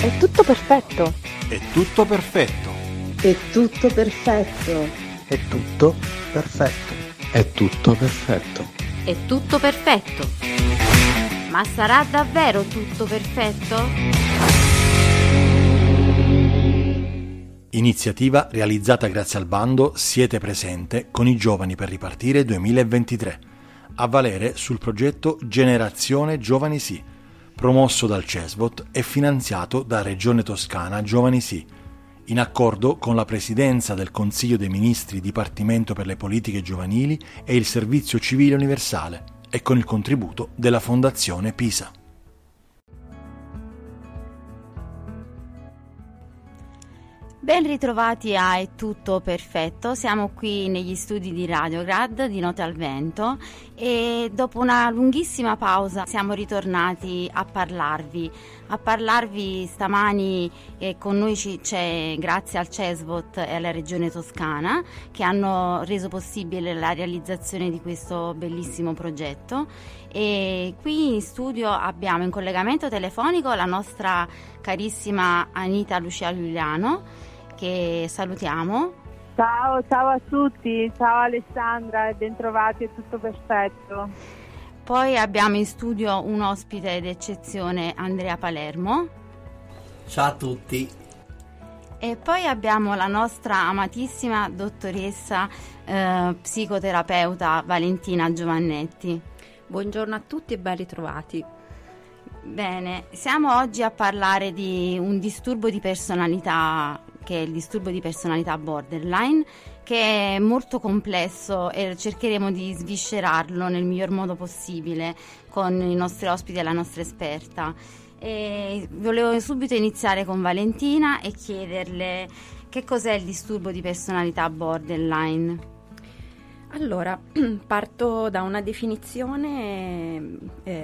È tutto perfetto. È tutto perfetto. È tutto perfetto. È tutto perfetto. È tutto perfetto. È tutto perfetto. Ma sarà davvero tutto perfetto? Iniziativa realizzata grazie al bando Siete Presente con i giovani per ripartire 2023, a valere sul progetto Generazione Giovani Sì, promosso dal CESVOT e finanziato da Regione Toscana Giovani Sì, in accordo con la Presidenza del Consiglio dei Ministri Dipartimento per le Politiche Giovanili e il Servizio Civile Universale e con il contributo della Fondazione Pisa. Ben ritrovati a È tutto perfetto, siamo qui negli studi di Radiograd di Note al Vento e dopo una lunghissima pausa siamo ritornati a parlarvi stamani. Con noi c'è, grazie al CESVOT e alla Regione Toscana, che hanno reso possibile la realizzazione di questo bellissimo progetto. E qui in studio abbiamo in collegamento telefonico la nostra carissima Anita Lucia Giuliano, che salutiamo. Ciao a tutti, ciao Alessandra e bentrovati, è tutto perfetto. Poi abbiamo in studio un ospite d'eccezione, Andrea Palermo. Ciao a tutti. E poi abbiamo la nostra amatissima dottoressa psicoterapeuta Valentina Giovannetti. Buongiorno a tutti e ben ritrovati. Bene, siamo oggi a parlare di un disturbo di personalità, che è il disturbo di personalità borderline, che è molto complesso e cercheremo di sviscerarlo nel miglior modo possibile con i nostri ospiti e la nostra esperta. E volevo subito iniziare con Valentina e chiederle che cos'è il disturbo di personalità borderline. Allora, parto da una definizione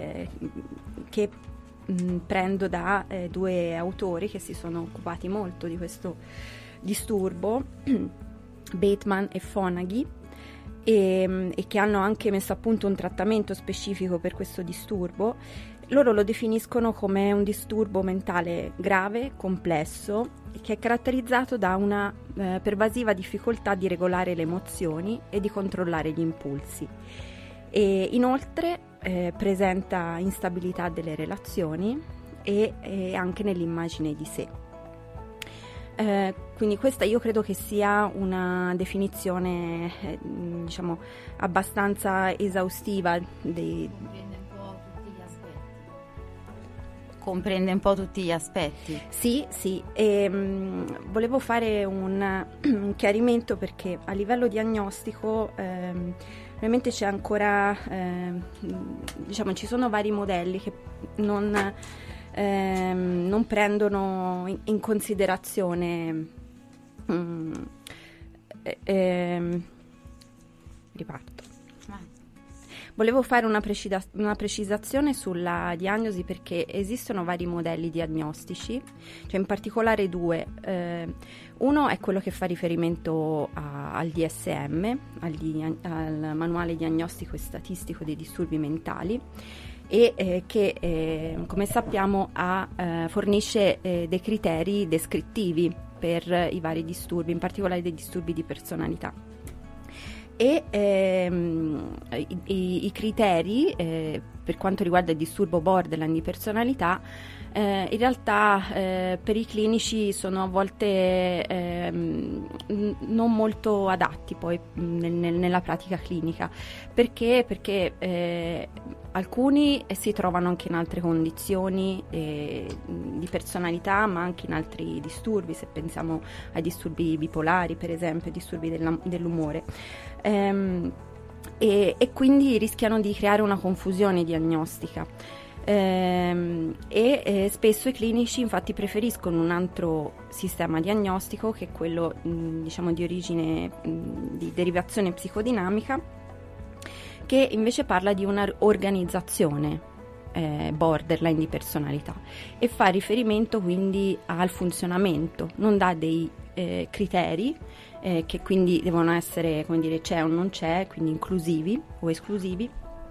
che prendo da due autori che si sono occupati molto di questo disturbo, Bateman e Fonagy, e che hanno anche messo a punto un trattamento specifico per questo disturbo. Loro lo definiscono come un disturbo mentale grave, complesso, che è caratterizzato da una pervasiva difficoltà di regolare le emozioni e di controllare gli impulsi. E inoltre presenta instabilità delle relazioni e anche nell'immagine di sé. Quindi questa io credo che sia una definizione diciamo abbastanza esaustiva Comprende un po' tutti gli aspetti. Sì, volevo fare un chiarimento, perché a livello diagnostico ovviamente c'è ancora, diciamo, ci sono vari modelli che non prendono in considerazione, riparto. Volevo fare una precisazione sulla diagnosi, perché esistono vari modelli diagnostici, cioè in particolare due. Uno è quello che fa riferimento al DSM, al Manuale Diagnostico e Statistico dei Disturbi Mentali, e che come sappiamo fornisce dei criteri descrittivi per i vari disturbi, in particolare dei disturbi di personalità. E i criteri per quanto riguarda il disturbo borderline di personalità in realtà per i clinici sono a volte non molto adatti poi nella pratica clinica. Perché alcuni si trovano anche in altre condizioni di personalità, ma anche in altri disturbi, se pensiamo ai disturbi bipolari per esempio, ai disturbi dell'umore. E quindi rischiano di creare una confusione diagnostica spesso i clinici infatti preferiscono un altro sistema diagnostico, che è quello diciamo di origine di derivazione psicodinamica, che invece parla di una organizzazione borderline di personalità e fa riferimento quindi al funzionamento, non dà dei criteri che quindi devono essere, come dire, c'è o non c'è, quindi inclusivi o esclusivi,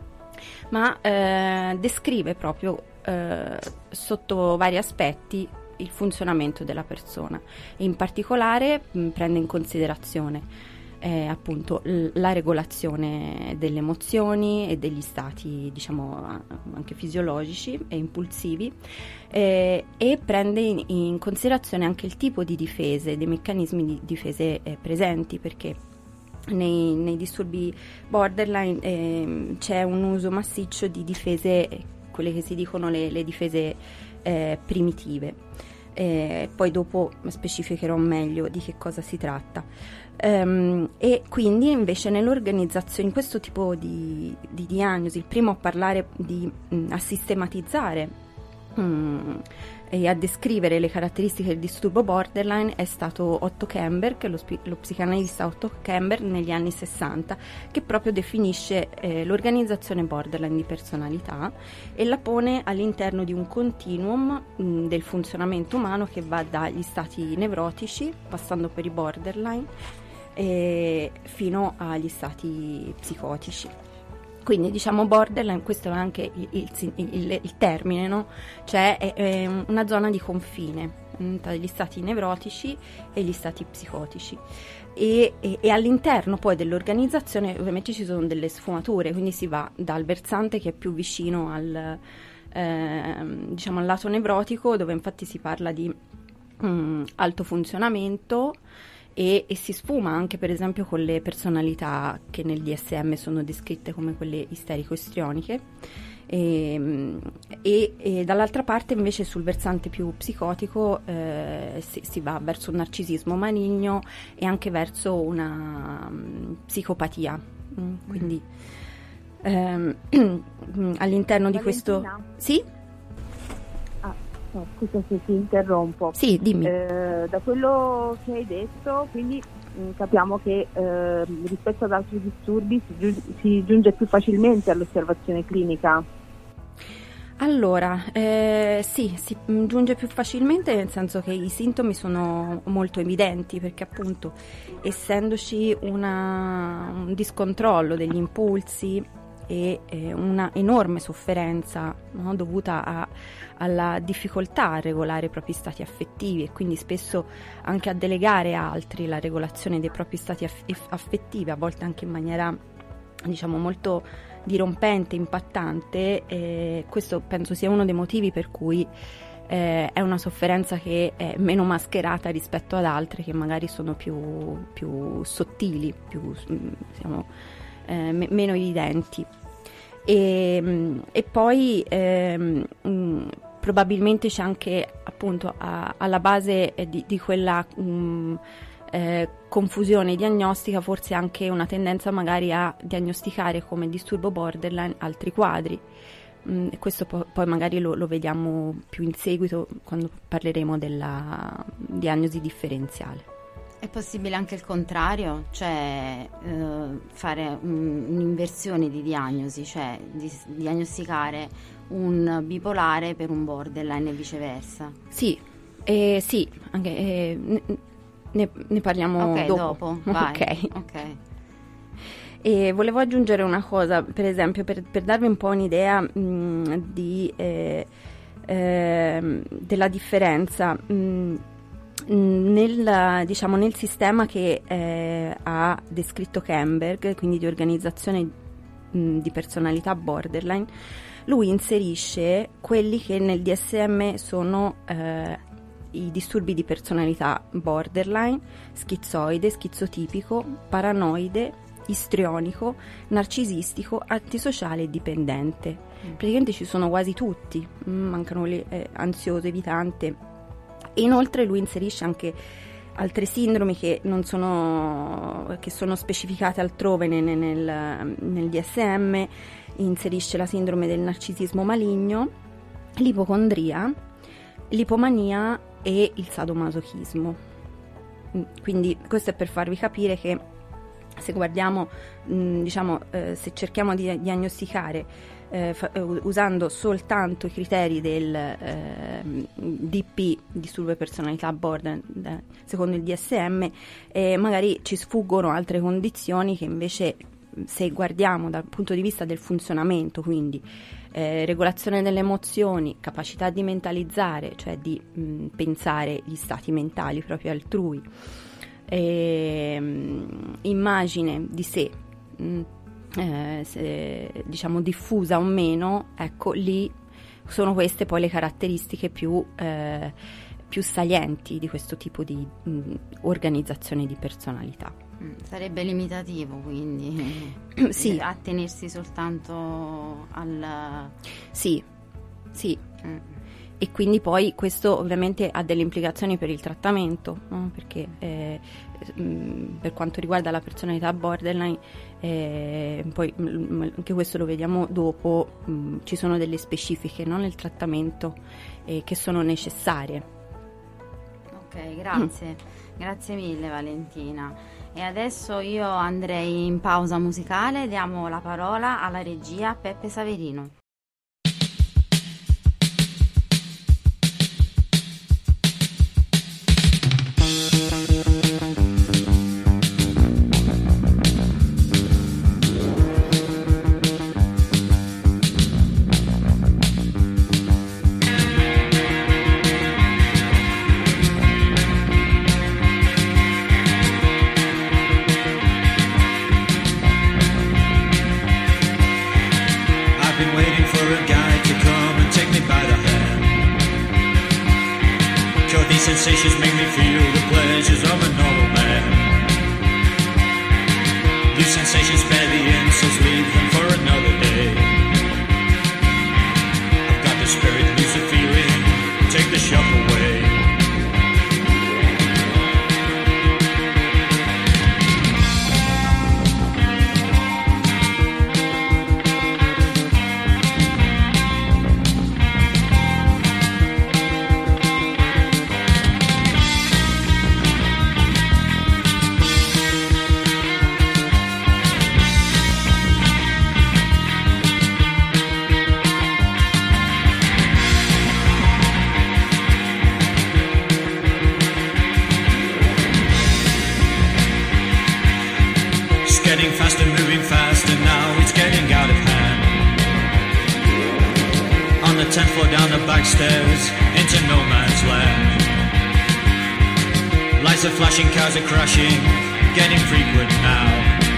ma descrive proprio sotto vari aspetti il funzionamento della persona e in particolare prende in considerazione appunto la regolazione delle emozioni e degli stati, diciamo, anche fisiologici e impulsivi, e prende in considerazione anche il tipo di difese, dei meccanismi di difese presenti, perché nei disturbi borderline c'è un uso massiccio di difese, quelle che si dicono le difese primitive. Poi dopo specificherò meglio di che cosa si tratta. E quindi invece nell'organizzazione, in questo tipo di diagnosi, il primo a parlare a sistematizzare e a descrivere le caratteristiche del disturbo borderline è stato Otto Kemper, lo psicanalista Otto Kemper negli anni 60, che proprio definisce l'organizzazione borderline di personalità e la pone all'interno di un continuum del funzionamento umano che va dagli stati nevrotici, passando per i borderline, fino agli stati psicotici. Quindi diciamo borderline, questo è anche il termine, no? Cioè è una zona di confine tra gli stati nevrotici e gli stati psicotici. E all'interno poi dell'organizzazione ovviamente ci sono delle sfumature, quindi si va dal versante che è più vicino al lato nevrotico, dove infatti si parla di alto funzionamento, e si sfuma anche per esempio con le personalità che nel DSM sono descritte come quelle isterico-istrioniche, e dall'altra parte invece sul versante più psicotico si va verso un narcisismo maligno e anche verso una psicopatia, quindi all'interno di questo... Sì? No, scusa se ti interrompo. Sì, dimmi. Da quello che hai detto, quindi capiamo che rispetto ad altri disturbi si giunge più facilmente all'osservazione clinica. Allora, sì, si giunge più facilmente, nel senso che i sintomi sono molto evidenti, perché appunto essendoci un discontrollo degli impulsi e una enorme sofferenza, no, dovuta alla difficoltà a regolare i propri stati affettivi e quindi spesso anche a delegare a altri la regolazione dei propri stati affettivi, a volte anche in maniera, diciamo, molto dirompente, impattante. Questo penso sia uno dei motivi per cui è una sofferenza che è meno mascherata rispetto ad altre che magari sono più sottili, più, diciamo, meno evidenti. E poi probabilmente c'è anche appunto alla base di quella confusione diagnostica forse anche una tendenza magari a diagnosticare come disturbo borderline altri quadri. Questo poi magari lo vediamo più in seguito quando parleremo della diagnosi differenziale. È possibile anche il contrario, cioè fare un'inversione di diagnosi, cioè diagnosticare un bipolare per un borderline e viceversa? Sì, sì, anche, ne parliamo dopo. Vai. Ok. E volevo aggiungere una cosa, per esempio, per darvi un po' un'idea della differenza. Nel sistema che ha descritto Kemper, quindi di organizzazione di personalità borderline, lui inserisce quelli che nel DSM sono i disturbi di personalità borderline, schizoide, schizotipico, paranoide, istrionico, narcisistico, antisociale e dipendente. Praticamente ci sono quasi tutti, mancano le ansioso, evitante. E inoltre lui inserisce anche altre sindromi che sono specificate altrove nel DSM. Inserisce la sindrome del narcisismo maligno, l'ipocondria, l'ipomania e il sadomasochismo. Quindi questo è per farvi capire che se guardiamo, se cerchiamo di diagnosticare usando soltanto i criteri del DP, disturbo di personalità borderline, secondo il DSM, magari ci sfuggono altre condizioni che invece se guardiamo dal punto di vista del funzionamento, quindi regolazione delle emozioni, capacità di mentalizzare, cioè di pensare gli stati mentali proprio altrui, immagine di sé, diciamo diffusa o meno, ecco, lì sono queste poi le caratteristiche più salienti di questo tipo di organizzazione di personalità. Sarebbe limitativo, quindi sì, attenersi soltanto al... Sì. E quindi poi questo ovviamente ha delle implicazioni per il trattamento, no? Perché per quanto riguarda la personalità borderline, poi anche questo lo vediamo dopo, ci sono delle specifiche, no, nel trattamento che sono necessarie. Ok, grazie. Grazie mille Valentina. E adesso io andrei in pausa musicale, diamo la parola alla regia Peppe Saverino. Sensations make me feel the pleasures of a normal man. These sensations spare the insults, leave them for another day. I've got the spirit, lose the feeling, take the shock away. Getting faster, moving faster, now it's getting out of hand. On the 10th floor, down the back stairs, into no man's land. Lights are flashing, cars are crashing, getting frequent now.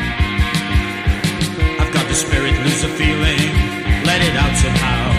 I've got the spirit, lose the feeling, let it out somehow.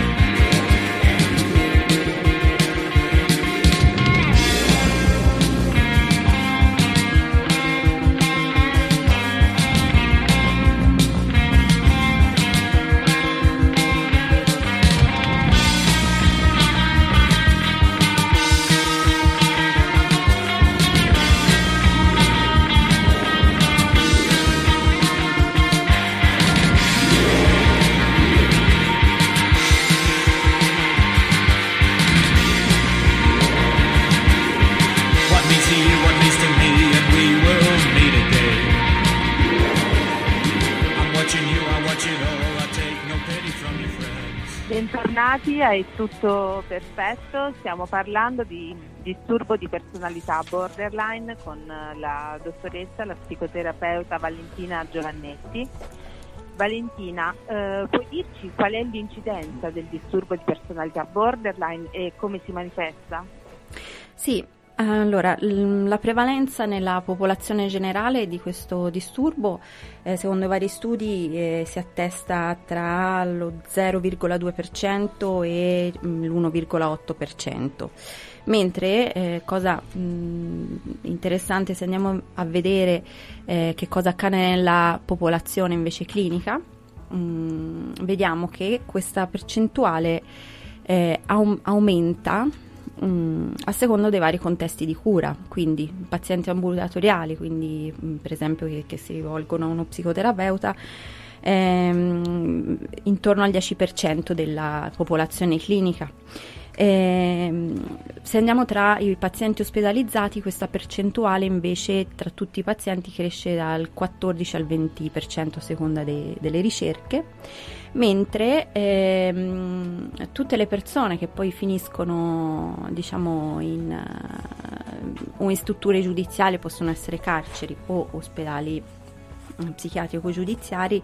Bentornati a È tutto perfetto, stiamo parlando di disturbo di personalità borderline con la dottoressa, la psicoterapeuta Valentina Giovannetti. Valentina, puoi dirci qual è l'incidenza del disturbo di personalità borderline e come si manifesta? Sì. Allora, la prevalenza nella popolazione generale di questo disturbo, secondo i vari studi, si attesta tra lo 0,2% e l'1,8%. Mentre, cosa interessante, se andiamo a vedere che cosa accade nella popolazione invece clinica, vediamo che questa percentuale aumenta a seconda dei vari contesti di cura, quindi pazienti ambulatoriali, quindi per esempio che si rivolgono a uno psicoterapeuta, intorno al 10% della popolazione clinica. Se andiamo tra i pazienti ospedalizzati, questa percentuale invece tra tutti i pazienti cresce dal 14 al 20% a seconda delle ricerche, mentre tutte le persone che poi finiscono, diciamo, o in strutture giudiziarie, possono essere carceri o ospedali psichiatrico-giudiziari,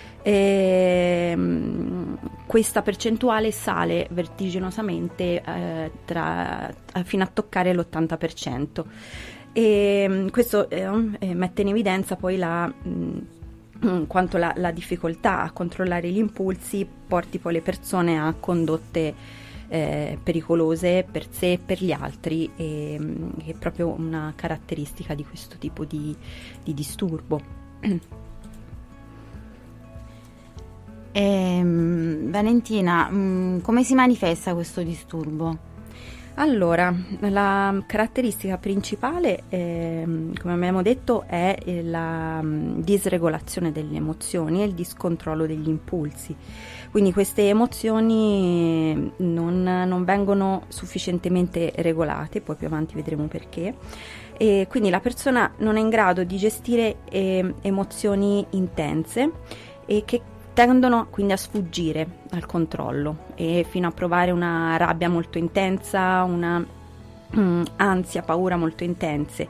questa percentuale sale vertiginosamente fino a toccare l'80%. E questo mette in evidenza poi quanto la difficoltà a controllare gli impulsi porti poi le persone a condotte pericolose per sé e per gli altri, che è proprio una caratteristica di questo tipo di disturbo. Valentina, come si manifesta questo disturbo? Allora, la caratteristica principale, come abbiamo detto, è la disregolazione delle emozioni e il discontrollo degli impulsi. Quindi queste emozioni non vengono sufficientemente regolate, poi più avanti vedremo perché, e quindi la persona non è in grado di gestire emozioni intense e che tendono quindi a sfuggire al controllo e fino a provare una rabbia molto intensa, una ansia, paura molto intense,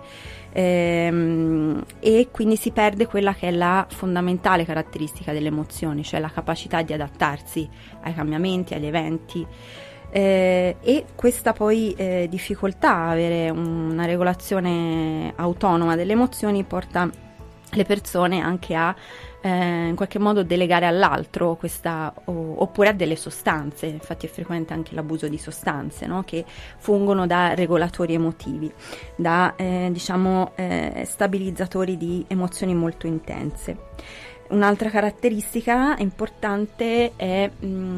e quindi si perde quella che è la fondamentale caratteristica delle emozioni, cioè la capacità di adattarsi ai cambiamenti, agli eventi, e questa poi difficoltà a avere una regolazione autonoma delle emozioni porta le persone anche a in qualche modo delegare all'altro questa, oppure a delle sostanze. Infatti è frequente anche l'abuso di sostanze, no? Che fungono da regolatori emotivi, da stabilizzatori di emozioni molto intense. Un'altra caratteristica importante è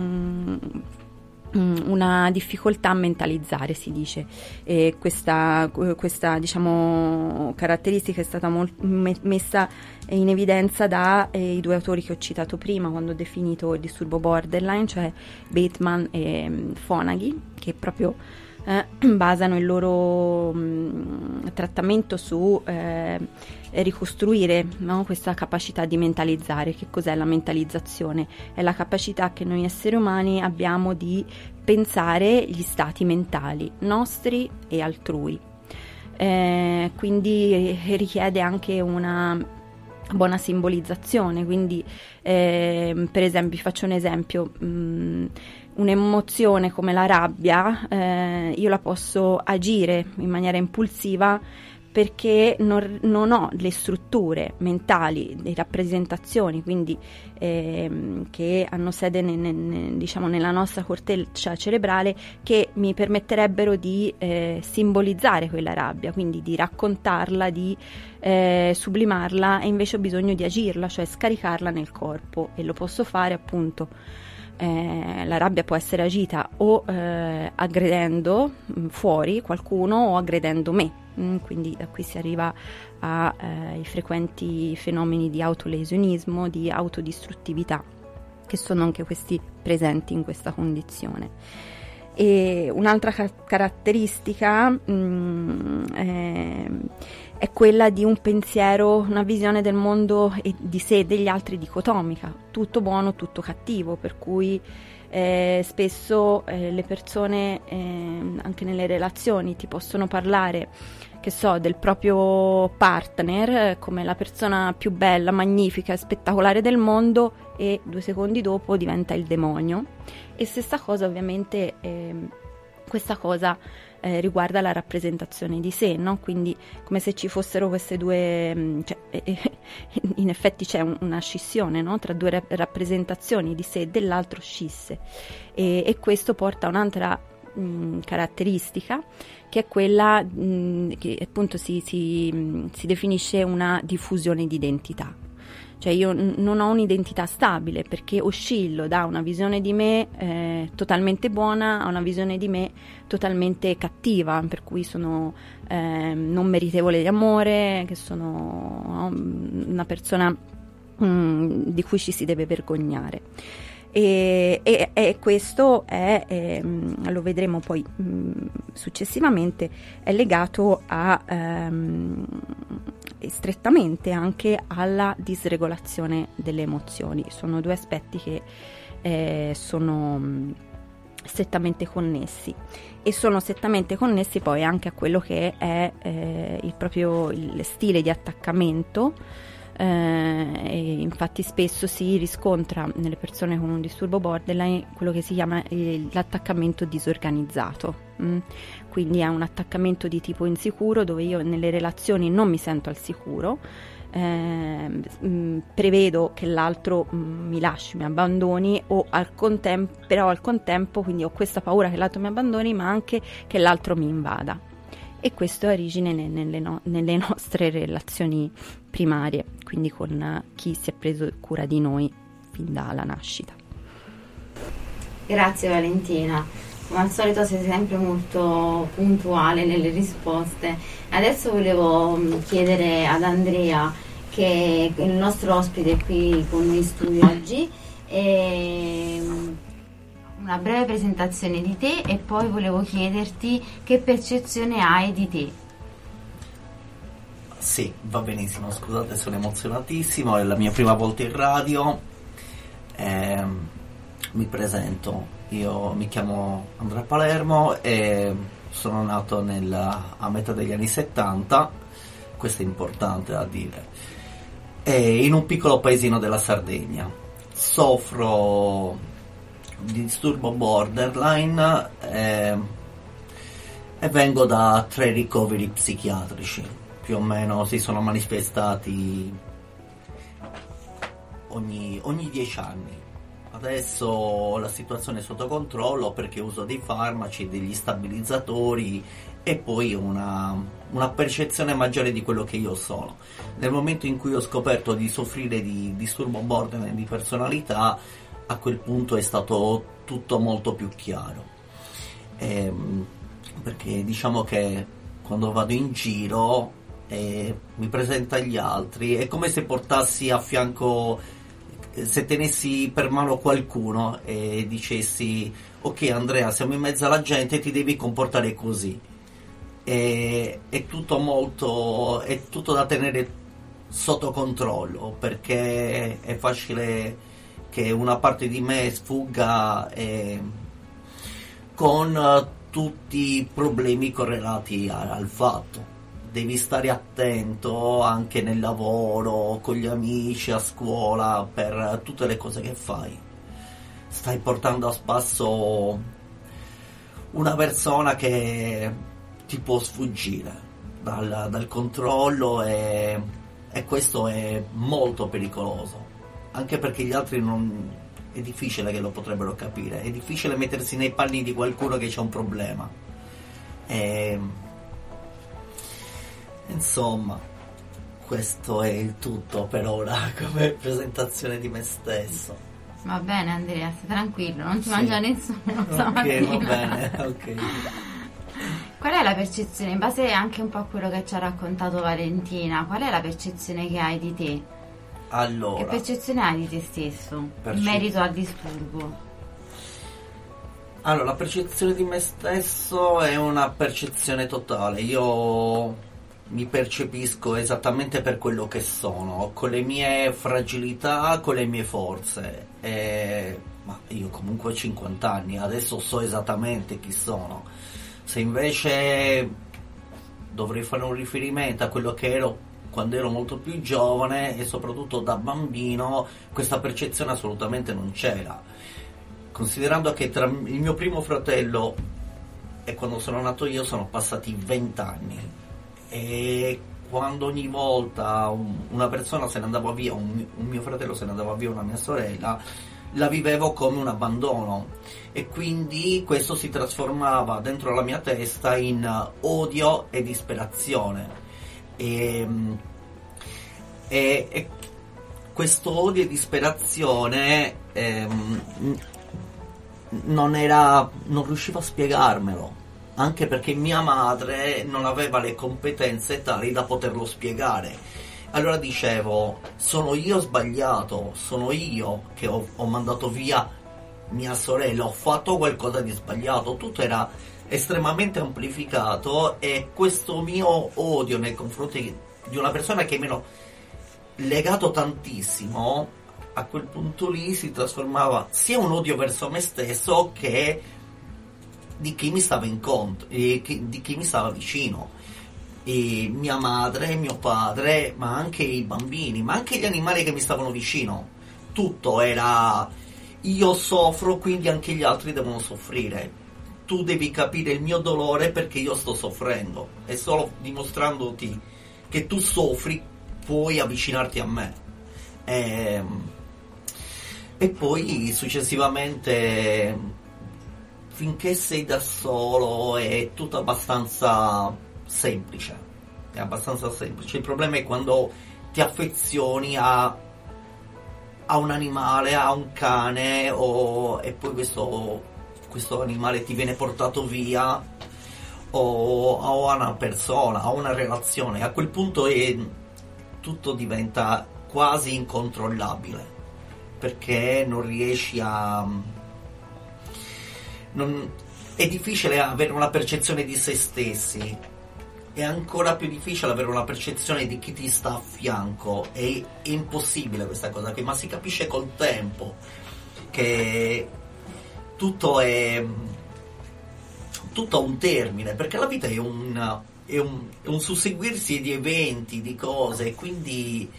una difficoltà a mentalizzare, si dice, e questa caratteristica è stata messa in evidenza dai due autori che ho citato prima quando ho definito il disturbo borderline, cioè Bateman e Fonagy, che proprio basano il loro trattamento su ricostruire, no, questa capacità di mentalizzare. Che cos'è la mentalizzazione? È la capacità che noi esseri umani abbiamo di pensare gli stati mentali nostri e altrui, quindi richiede anche una buona simbolizzazione. Quindi per esempio, faccio un esempio, un'emozione come la rabbia, io la posso agire in maniera impulsiva perché non ho le strutture mentali, le rappresentazioni, quindi che hanno sede nella nostra corteccia cerebrale, che mi permetterebbero di simbolizzare quella rabbia, quindi di raccontarla, di sublimarla, e invece ho bisogno di agirla, cioè scaricarla nel corpo, e lo posso fare appunto. La rabbia può essere agita o aggredendo fuori qualcuno o aggredendo me, quindi da qui si arriva ai frequenti fenomeni di autolesionismo, di autodistruttività, che sono anche questi presenti in questa condizione. E un'altra caratteristica è quella di un pensiero, una visione del mondo e di sé e degli altri dicotomica, tutto buono, tutto cattivo, per cui spesso le persone anche nelle relazioni ti possono parlare, che so, del proprio partner come la persona più bella, magnifica e spettacolare del mondo, e 2 secondi dopo diventa il demonio. E stessa cosa ovviamente questa cosa riguarda la rappresentazione di sé, no? Quindi come se ci fossero queste due, in effetti c'è una scissione, no? Tra 2 rappresentazioni di sé e dell'altro scisse, e questo porta a un'altra caratteristica, che è quella che appunto si definisce una diffusione di identità. Cioè io non ho un'identità stabile, perché oscillo da una visione di me totalmente buona a una visione di me totalmente cattiva, per cui sono non meritevole di amore, che sono una persona di cui ci si deve vergognare. E questo è, lo vedremo poi successivamente, è legato strettamente anche alla disregolazione delle emozioni. Sono 2 aspetti che sono strettamente connessi, e sono strettamente connessi poi anche a quello che è il stile di attaccamento E infatti spesso si riscontra nelle persone con un disturbo borderline quello che si chiama l'attaccamento disorganizzato. Quindi è un attaccamento di tipo insicuro, dove io nelle relazioni non mi sento al sicuro, prevedo che l'altro mi lasci, mi abbandoni, però al contempo quindi ho questa paura che l'altro mi abbandoni, ma anche che l'altro mi invada. E questo ha origine nelle nostre relazioni primarie, quindi con chi si è preso cura di noi fin dalla nascita. Grazie Valentina, come al solito sei sempre molto puntuale nelle risposte. Adesso volevo chiedere ad Andrea, che è il nostro ospite qui con noi in studio oggi, una breve presentazione di te, e poi volevo chiederti che percezione hai di te. Sì, va benissimo, scusate, sono emozionatissimo, è la mia prima volta in radio. Mi presento, io mi chiamo Andrea Palermo e sono nato a metà degli anni 70, questo è importante da dire, in un piccolo paesino della Sardegna. Soffro di disturbo borderline e vengo da 3 ricoveri psichiatrici, più o meno si sono manifestati ogni 10 anni. Adesso la situazione è sotto controllo perché uso dei farmaci, degli stabilizzatori e poi una percezione maggiore di quello che io sono. Nel momento in cui ho scoperto di soffrire di disturbo borderline di personalità, a quel punto è stato tutto molto più chiaro, perché diciamo che quando vado in giro mi presento agli altri, è come se portassi a fianco, se tenessi per mano qualcuno e dicessi: ok Andrea, siamo in mezzo alla gente, ti devi comportare così. È tutto da tenere sotto controllo, perché è facile che una parte di me sfugga con tutti i problemi correlati al fatto. Devi stare attento anche nel lavoro, con gli amici, a scuola, per tutte le cose che fai. Stai portando a spasso una persona che ti può sfuggire dal controllo e questo è molto pericoloso, anche perché gli altri è difficile che lo potrebbero capire, è difficile mettersi nei panni di qualcuno che c'ha un problema. Insomma, questo è il tutto per ora come presentazione di me stesso. Va bene Andrea, stai tranquillo, non ti mangia nessuno stamattina. Ok, va bene, ok. Qual è la percezione, in base anche un po' a quello che ci ha raccontato Valentina, qual è la percezione che hai di te? Allora, che percezione hai di te stesso in merito al disturbo? Allora, la percezione di me stesso è una percezione totale. Io mi percepisco esattamente per quello che sono, con le mie fragilità, con le mie forze. Ma io comunque ho 50 anni, adesso so esattamente chi sono. Se invece dovrei fare un riferimento a quello che ero quando ero molto più giovane e soprattutto da bambino, questa percezione assolutamente non c'era. Considerando che tra il mio primo fratello e quando sono nato io sono passati 20 anni, e quando ogni volta una persona se ne andava via, un mio fratello se ne andava via, una mia sorella, la vivevo come un abbandono, e quindi questo si trasformava dentro la mia testa in odio e disperazione. E questo odio e disperazione non riuscivo a spiegarmelo, anche perché mia madre non aveva le competenze tali da poterlo spiegare. Allora dicevo: sono io sbagliato, sono io che ho mandato via mia sorella, ho fatto qualcosa di sbagliato. Tutto era estremamente amplificato, e questo mio odio nei confronti di una persona che mi ero legato tantissimo, a quel punto lì si trasformava sia un odio verso me stesso che di chi mi stava incontro, di chi mi stava vicino. e mia madre, mio padre, ma anche i bambini, ma anche gli animali che mi stavano vicino. Tutto era: io soffro, quindi anche gli altri devono soffrire. Tu devi capire il mio dolore perché io sto soffrendo, e solo dimostrandoti che tu soffri puoi avvicinarti a me. E poi successivamente, finché sei da solo, è tutto abbastanza semplice. È abbastanza semplice. Il problema è quando ti affezioni a un animale, a un cane, e poi questo animale ti viene portato via, o a una persona, a una relazione. A quel punto tutto diventa quasi incontrollabile, perché non riesci è difficile avere una percezione di se stessi, è ancora più difficile avere una percezione di chi ti sta a fianco. È impossibile questa cosa qui, ma si capisce col tempo che tutto ha un termine, perché la vita è un susseguirsi di eventi, di cose, quindi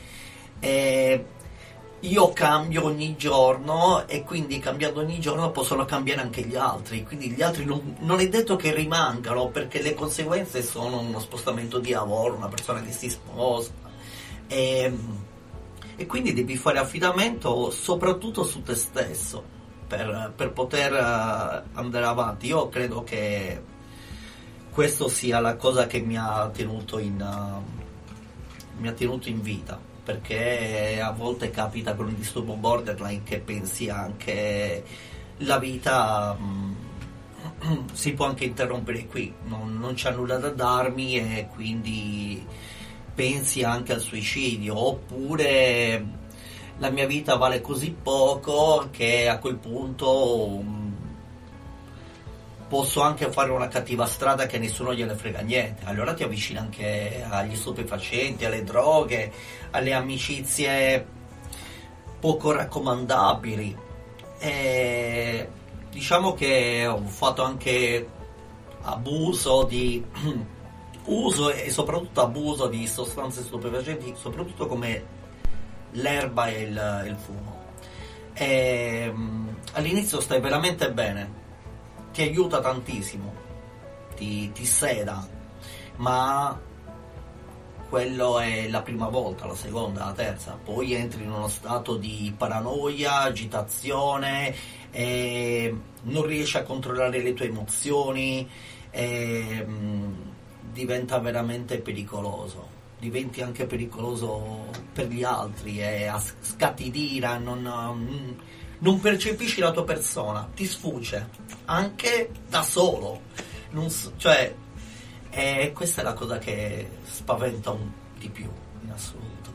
io cambio ogni giorno, e quindi cambiando ogni giorno possono cambiare anche gli altri, quindi gli altri non è detto che rimangano, perché le conseguenze sono uno spostamento di lavoro, una persona che si sposa, e quindi devi fare affidamento soprattutto su te stesso per poter andare avanti. Io credo che questo sia la cosa che mi ha tenuto in vita, perché a volte capita con il disturbo borderline che pensi anche la vita si può anche interrompere qui, non c'è nulla da darmi, e quindi pensi anche al suicidio, oppure la mia vita vale così poco che a quel punto posso anche fare una cattiva strada che nessuno gliene frega niente. Allora ti avvicini anche agli stupefacenti, alle droghe, alle amicizie poco raccomandabili. E diciamo che ho fatto anche uso e soprattutto abuso di sostanze stupefacenti, soprattutto come l'erba e il fumo. E all'inizio stai veramente bene, ti aiuta tantissimo, ti seda, ma quello è la prima volta, la seconda, la terza, poi entri in uno stato di paranoia, agitazione, non riesci a controllare le tue emozioni, diventa veramente pericoloso. Diventi anche pericoloso per gli altri, scatti d'ira, non percepisci la tua persona, ti sfugge anche da solo, questa è la cosa che spaventa di più in assoluto.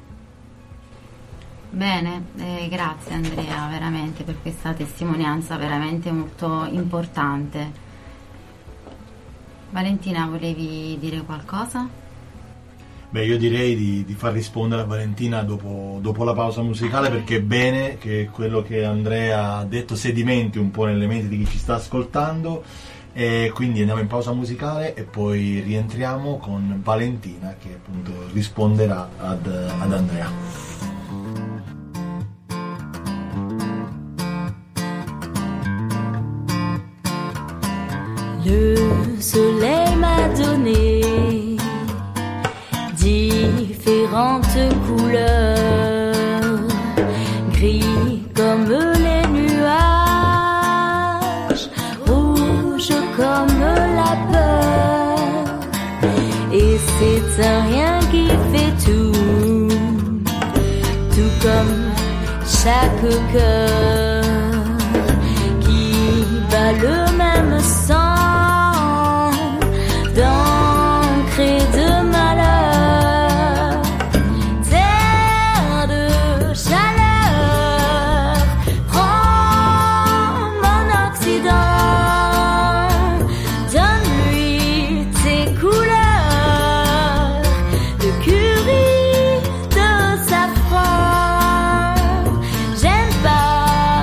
Bene, grazie Andrea veramente per questa testimonianza veramente molto importante. Valentina, volevi dire qualcosa? Beh, io direi di far rispondere a Valentina dopo la pausa musicale, perché è bene che quello che Andrea ha detto sedimenti un po' nelle menti di chi ci sta ascoltando, e quindi andiamo in pausa musicale e poi rientriamo con Valentina che appunto risponderà ad Andrea. Le soleil m'a donné différentes couleurs, gris comme les nuages, rouge comme la peur, et c'est un rien qui fait tout comme chaque cœur qui bat le même sang d'encre et de malheur, terre de chaleur, prends mon Occident, donne-lui tes couleurs, de curry, de safran, j'aime pas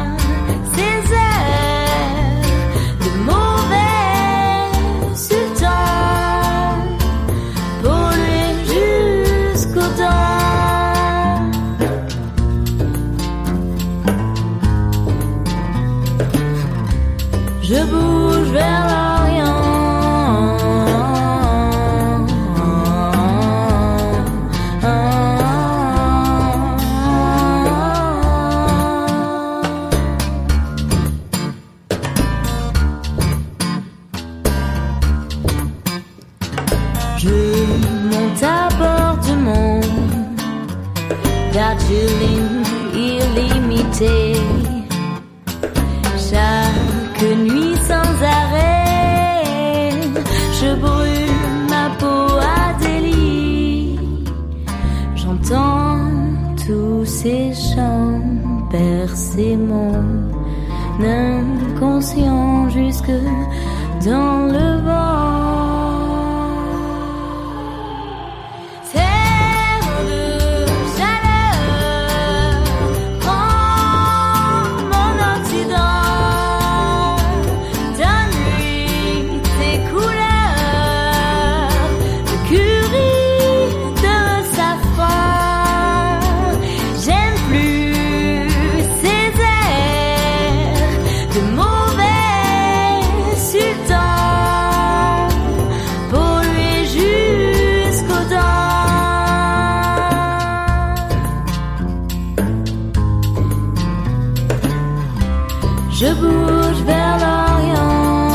Je monte à bord de mon Darjeeling illimité. Chaque nuit sans arrêt, je brûle ma peau à délit. J'entends tous ces chants bercer mon inconscient jusque dans le vent. Je bouge vers l'Orient.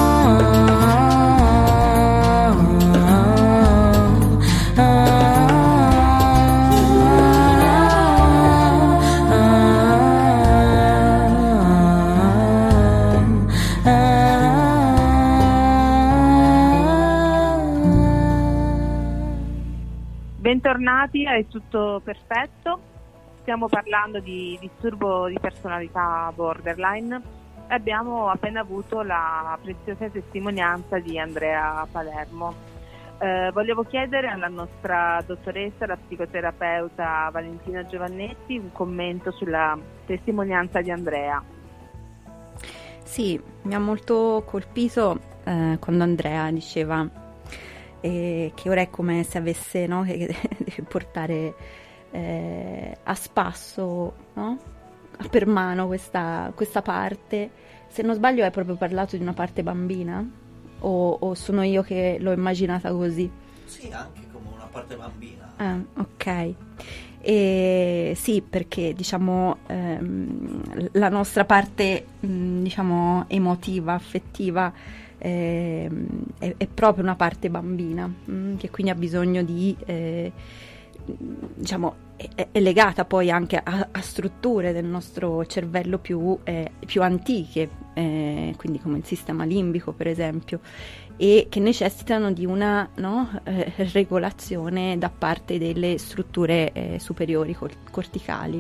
Bentornati a È tutto perfetto. Stiamo parlando di disturbo di personalità borderline. Abbiamo appena avuto la preziosa testimonianza di Andrea Palermo. Volevo chiedere alla nostra dottoressa, la psicoterapeuta Valentina Giovannetti, un commento sulla testimonianza di Andrea. Sì, mi ha molto colpito quando Andrea diceva che ora è come se avesse, no, che deve portare a spasso, no? Per mano questa parte. Se non sbaglio hai proprio parlato di una parte bambina o sono io che l'ho immaginata così? Sì, anche come una parte bambina. Ok. E sì, perché diciamo la nostra parte diciamo emotiva, affettiva è proprio una parte bambina che quindi ha bisogno di diciamo è legata poi anche a strutture del nostro cervello più antiche, quindi come il sistema limbico per esempio, e che necessitano di una regolazione da parte delle strutture superiori corticali.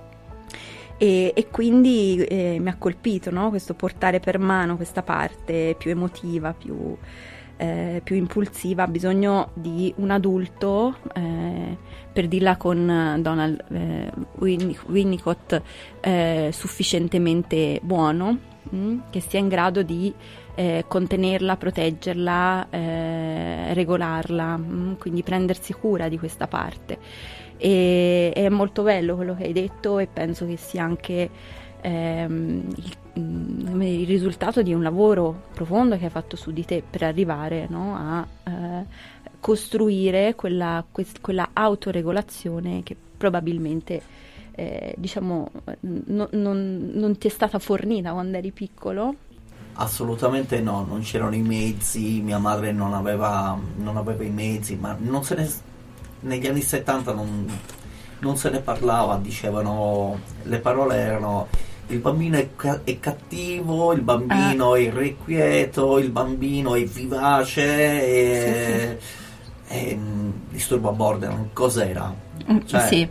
E quindi mi ha colpito, no? Questo portare per mano questa parte più emotiva, più impulsiva, ha bisogno di un adulto, per dirla con Donald Winnicott, sufficientemente buono, che sia in grado di contenerla, proteggerla, regolarla, quindi prendersi cura di questa parte. E è molto bello quello che hai detto, e penso che sia anche il risultato di un lavoro profondo che hai fatto su di te per arrivare, no, a costruire quella autoregolazione che probabilmente diciamo non ti è stata fornita quando eri piccolo. Assolutamente no, non c'erano i mezzi, mia madre non aveva i mezzi, ma negli anni 70 non se ne parlava, dicevano, le parole erano: il bambino è cattivo, il bambino è irrequieto, il bambino è vivace, e disturbo borderline cos'era? Cioè, sì.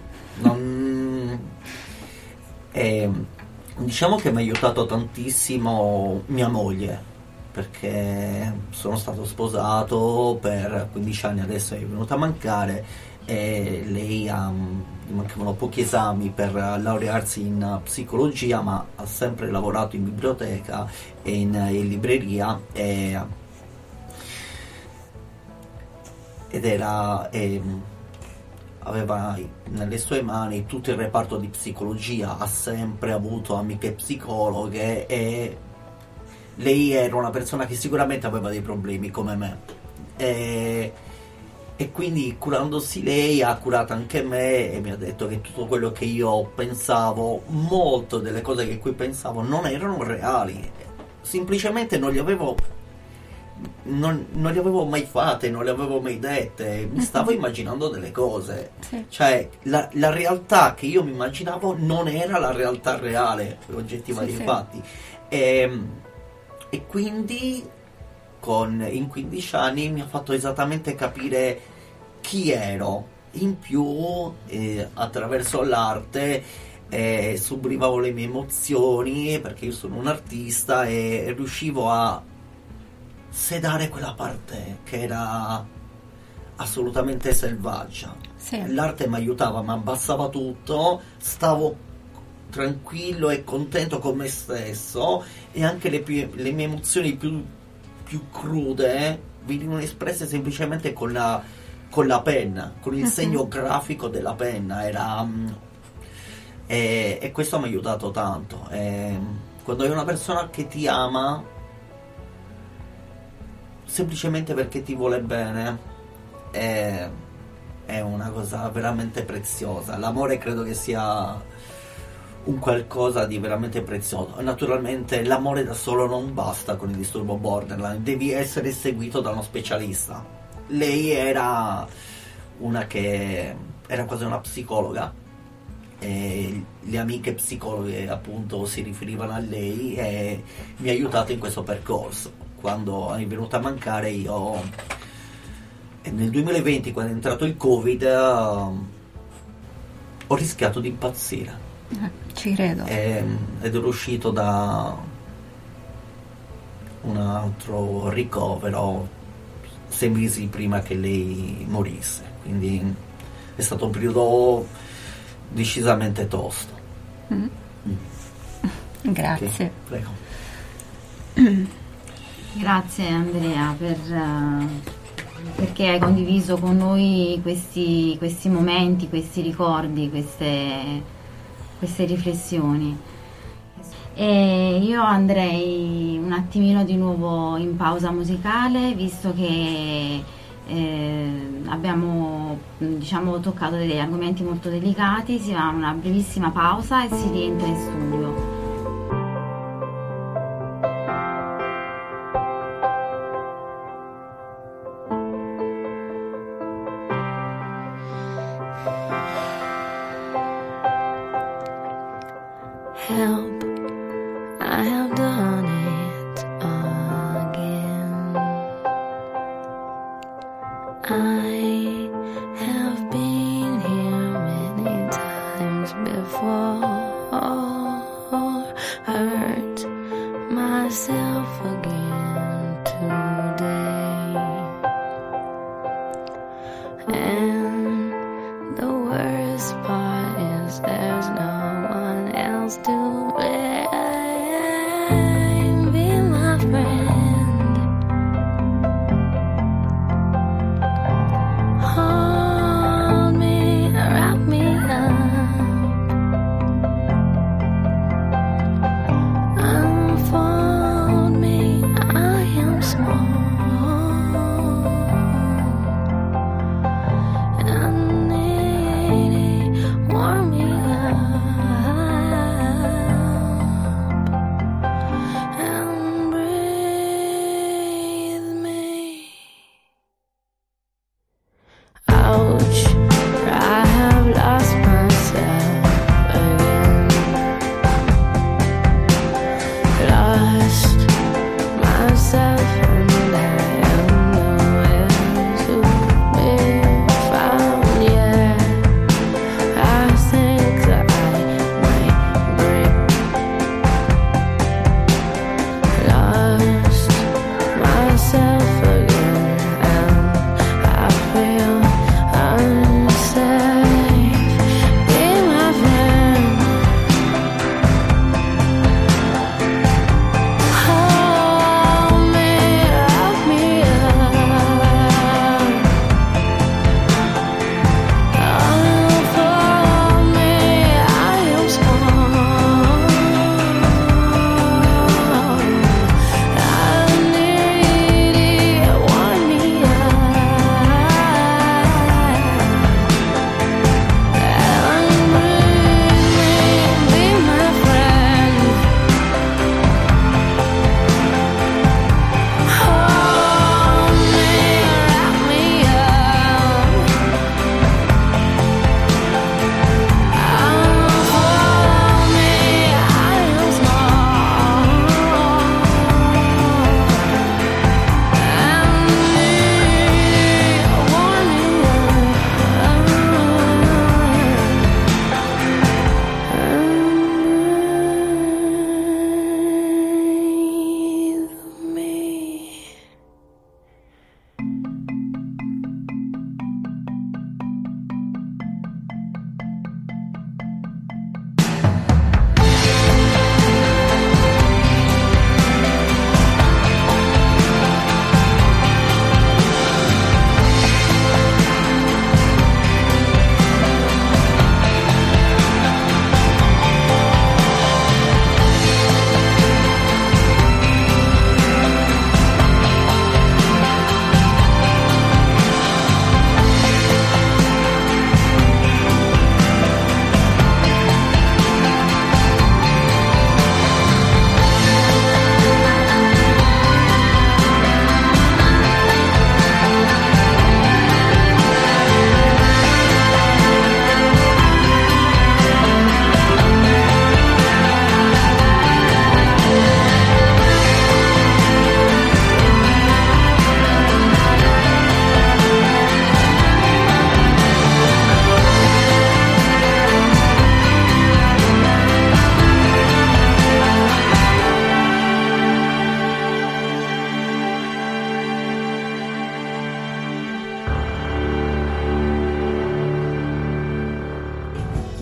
Diciamo che mi ha aiutato tantissimo mia moglie, perché sono stato sposato per 15 anni, adesso è venuta a mancare, e lei gli mancavano pochi esami per laurearsi in psicologia, ma ha sempre lavorato in biblioteca e in libreria, aveva nelle sue mani tutto il reparto di psicologia, ha sempre avuto amiche psicologhe, e lei era una persona che sicuramente aveva dei problemi come me, e quindi curandosi lei ha curato anche me, e mi ha detto che tutto quello che io pensavo, molto delle cose che qui pensavo non erano reali, semplicemente non li avevo non le avevo mai fatte, non le avevo mai dette, mi stavo immaginando delle cose, cioè la realtà che io mi immaginavo non era la realtà reale, oggettiva dei fatti. E quindi in 15 anni mi ha fatto esattamente capire chi ero. In più, attraverso l'arte sublimavo le mie emozioni, perché io sono un artista, e riuscivo a sedare quella parte che era assolutamente selvaggia. L'arte mi aiutava, mi abbassava tutto, stavo tranquillo e contento con me stesso, e anche le mie emozioni più crude venivano espresse semplicemente con la penna, con il segno grafico della penna. E questo mi ha aiutato tanto. Quando hai una persona che ti ama semplicemente perché ti vuole bene, è una cosa veramente preziosa. L'amore credo che sia un qualcosa di veramente prezioso. Naturalmente l'amore da solo non basta con il disturbo borderline, devi essere seguito da uno specialista. Lei era quasi una psicologa, e le amiche psicologhe appunto si riferivano a lei, e mi ha aiutato in questo percorso. Quando è venuta a mancare io, nel 2020, quando è entrato il Covid, ho rischiato di impazzire. Ci credo. Ed ero uscito da un altro ricovero 6 mesi prima che lei morisse, quindi è stato un periodo decisamente tosto. Grazie. Okay, prego. Grazie Andrea perché hai condiviso con noi questi momenti, questi ricordi, queste riflessioni. E io andrei un attimino di nuovo in pausa musicale, visto che abbiamo toccato degli argomenti molto delicati. Si va a una brevissima pausa e si rientra in studio. Help, I have done it again. I have been here many times before, hurt myself again today, and the worst part is there's no one else to blame. Be my friend, hold me, wrap me up, unfold me, I am small.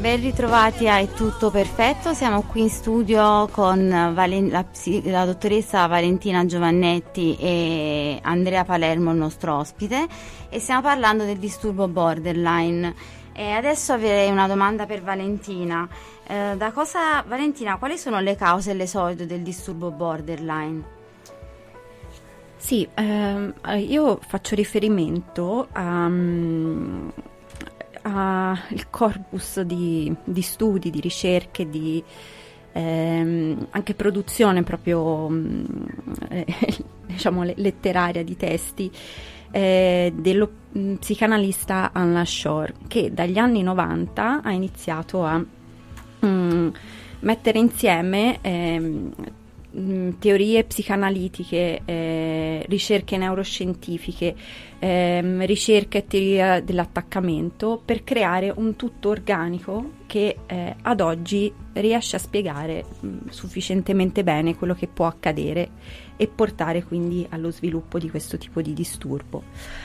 Ben ritrovati a È Tutto Perfetto, siamo qui in studio con la dottoressa Valentina Giovannetti e Andrea Palermo, il nostro ospite, e stiamo parlando del disturbo borderline. E adesso avrei una domanda per Valentina. Valentina, quali sono le cause e l'esordio del disturbo borderline? Sì, io faccio riferimento il corpus di studi, di ricerche, di anche produzione proprio diciamo letteraria di testi dello psicanalista Hannah Shore, che dagli anni 90 ha iniziato a mettere insieme teorie psicanalitiche, ricerche neuroscientifiche, ricerche e teoria dell'attaccamento, per creare un tutto organico che ad oggi riesce a spiegare sufficientemente bene quello che può accadere e portare quindi allo sviluppo di questo tipo di disturbo.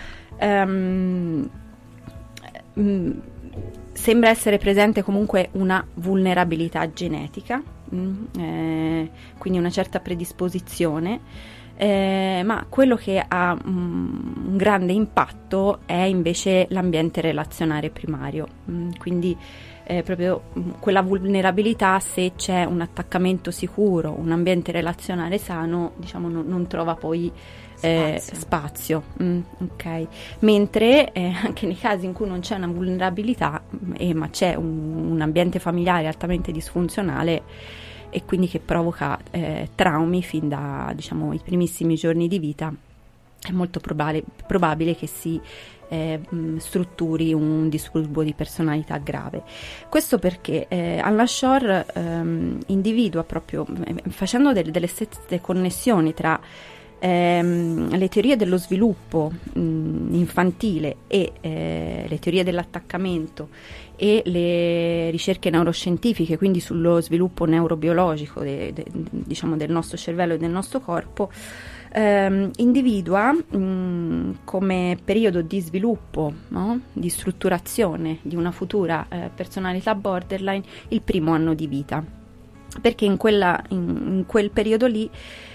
Sembra essere presente comunque una vulnerabilità genetica, quindi una certa predisposizione, ma quello che ha un grande impatto è invece l'ambiente relazionale primario, quindi proprio quella vulnerabilità, se c'è un attaccamento sicuro, un ambiente relazionale sano, diciamo non trova poi spazio. Okay. Mentre anche nei casi in cui non c'è una vulnerabilità ma c'è un ambiente familiare altamente disfunzionale e quindi che provoca traumi fin da, diciamo, i primissimi giorni di vita, è molto probabile che si strutturi un disturbo di personalità grave. Questo perché Hannah Shore individua proprio, facendo delle stesse connessioni tra le teorie dello sviluppo infantile e le teorie dell'attaccamento e le ricerche neuroscientifiche, quindi sullo sviluppo neurobiologico diciamo del nostro cervello e del nostro corpo, individua come periodo di sviluppo, no? Di strutturazione di una futura personalità borderline il primo anno di vita, perché in quel periodo lì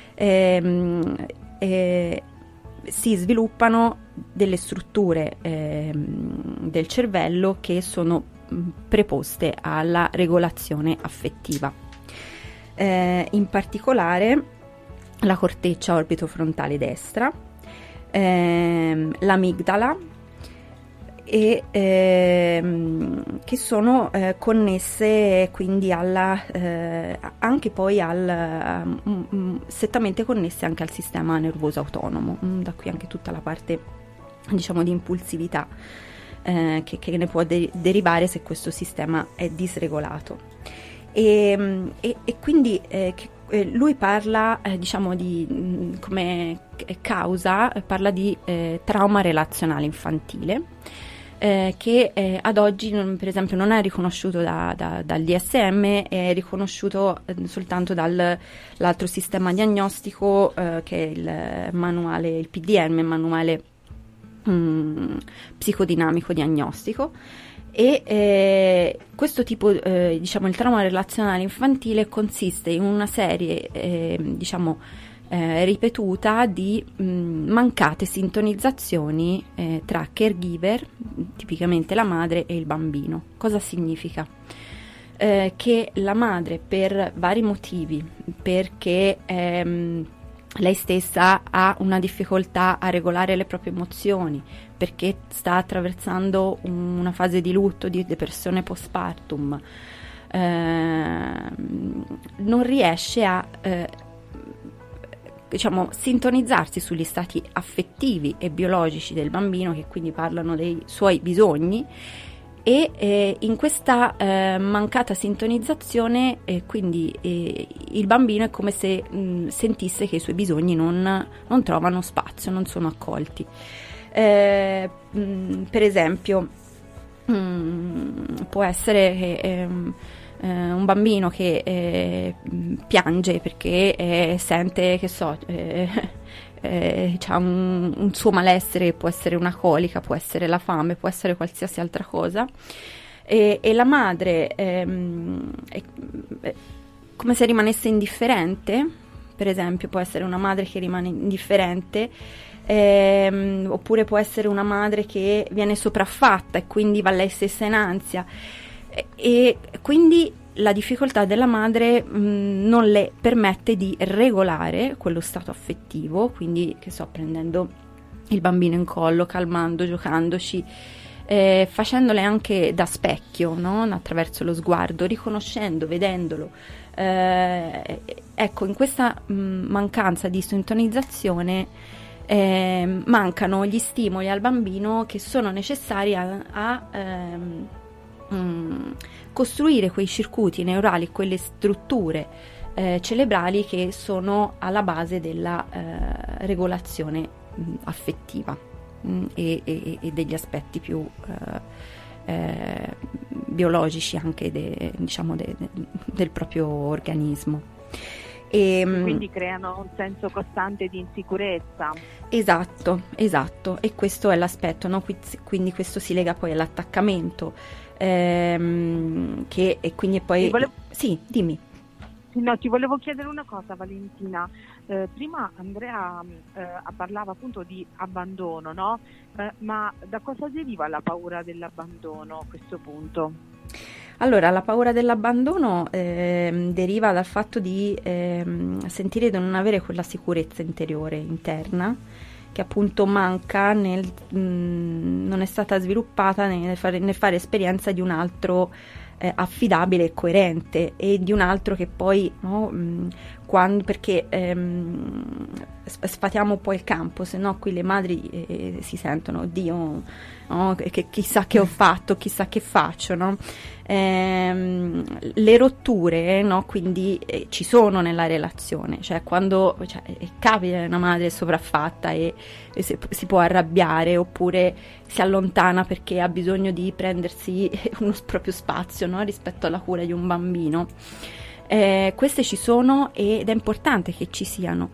si sviluppano delle strutture del cervello che sono preposte alla regolazione affettiva, in particolare la corteccia orbitofrontale destra, l'amigdala, e che sono connesse quindi anche poi strettamente connesse anche al sistema nervoso autonomo, da qui anche tutta la parte, diciamo, di impulsività che ne può derivare se questo sistema è disregolato. E quindi lui parla, diciamo, di come causa, parla di trauma relazionale infantile, che ad oggi per esempio non è riconosciuto dal DSM, è riconosciuto soltanto dall'altro sistema diagnostico, che è il PDM, il manuale psicodinamico diagnostico. E questo tipo, diciamo, il trauma relazionale infantile consiste in una serie ripetuta di mancate sintonizzazioni tra caregiver, tipicamente la madre, e il bambino. Cosa significa? Che la madre, per vari motivi, perché lei stessa ha una difficoltà a regolare le proprie emozioni, perché sta attraversando una fase di lutto, di depressione postpartum, non riesce a sintonizzarsi sugli stati affettivi e biologici del bambino, che quindi parlano dei suoi bisogni, e in questa mancata sintonizzazione quindi il bambino è come se sentisse che i suoi bisogni non trovano spazio, non sono accolti. Per esempio può essere che un bambino che piange perché sente, che so, c'ha un suo malessere, può essere una colica, può essere la fame, può essere qualsiasi altra cosa, e la madre è come se rimanesse indifferente. Per esempio, può essere una madre che rimane indifferente, oppure può essere una madre che viene sopraffatta e quindi va lei stessa in ansia, e quindi la difficoltà della madre non le permette di regolare quello stato affettivo, quindi prendendo il bambino in collo, calmando, giocandoci, facendole anche da specchio, no? Attraverso lo sguardo, riconoscendo, vedendolo. Ecco, in questa mancanza di sintonizzazione mancano gli stimoli al bambino che sono necessari a costruire quei circuiti neurali, quelle strutture cerebrali che sono alla base della regolazione affettiva e degli aspetti più biologici anche del proprio organismo. Quindi creano un senso costante di insicurezza. Esatto, e questo è l'aspetto, no? Quindi questo si lega poi all'attaccamento, che e quindi poi... Sì, dimmi. No, ti volevo chiedere una cosa, Valentina. Prima Andrea parlava appunto di abbandono, no? Ma da cosa deriva la paura dell'abbandono a questo punto? Allora, la paura dell'abbandono deriva dal fatto di sentire di non avere quella sicurezza interiore, interna, che appunto manca, non è stata sviluppata nel fare esperienza di un altro affidabile e coerente, e di un altro che poi, no, perché sfatiamo poi il campo, se no qui le madri si sentono, oddio, no, che chissà che ho fatto, chissà che faccio, no? Le rotture, no, quindi ci sono nella relazione, cioè quando capita una madre sopraffatta e si può arrabbiare, oppure si allontana perché ha bisogno di prendersi uno proprio spazio, no, rispetto alla cura di un bambino. Queste ci sono ed è importante che ci siano.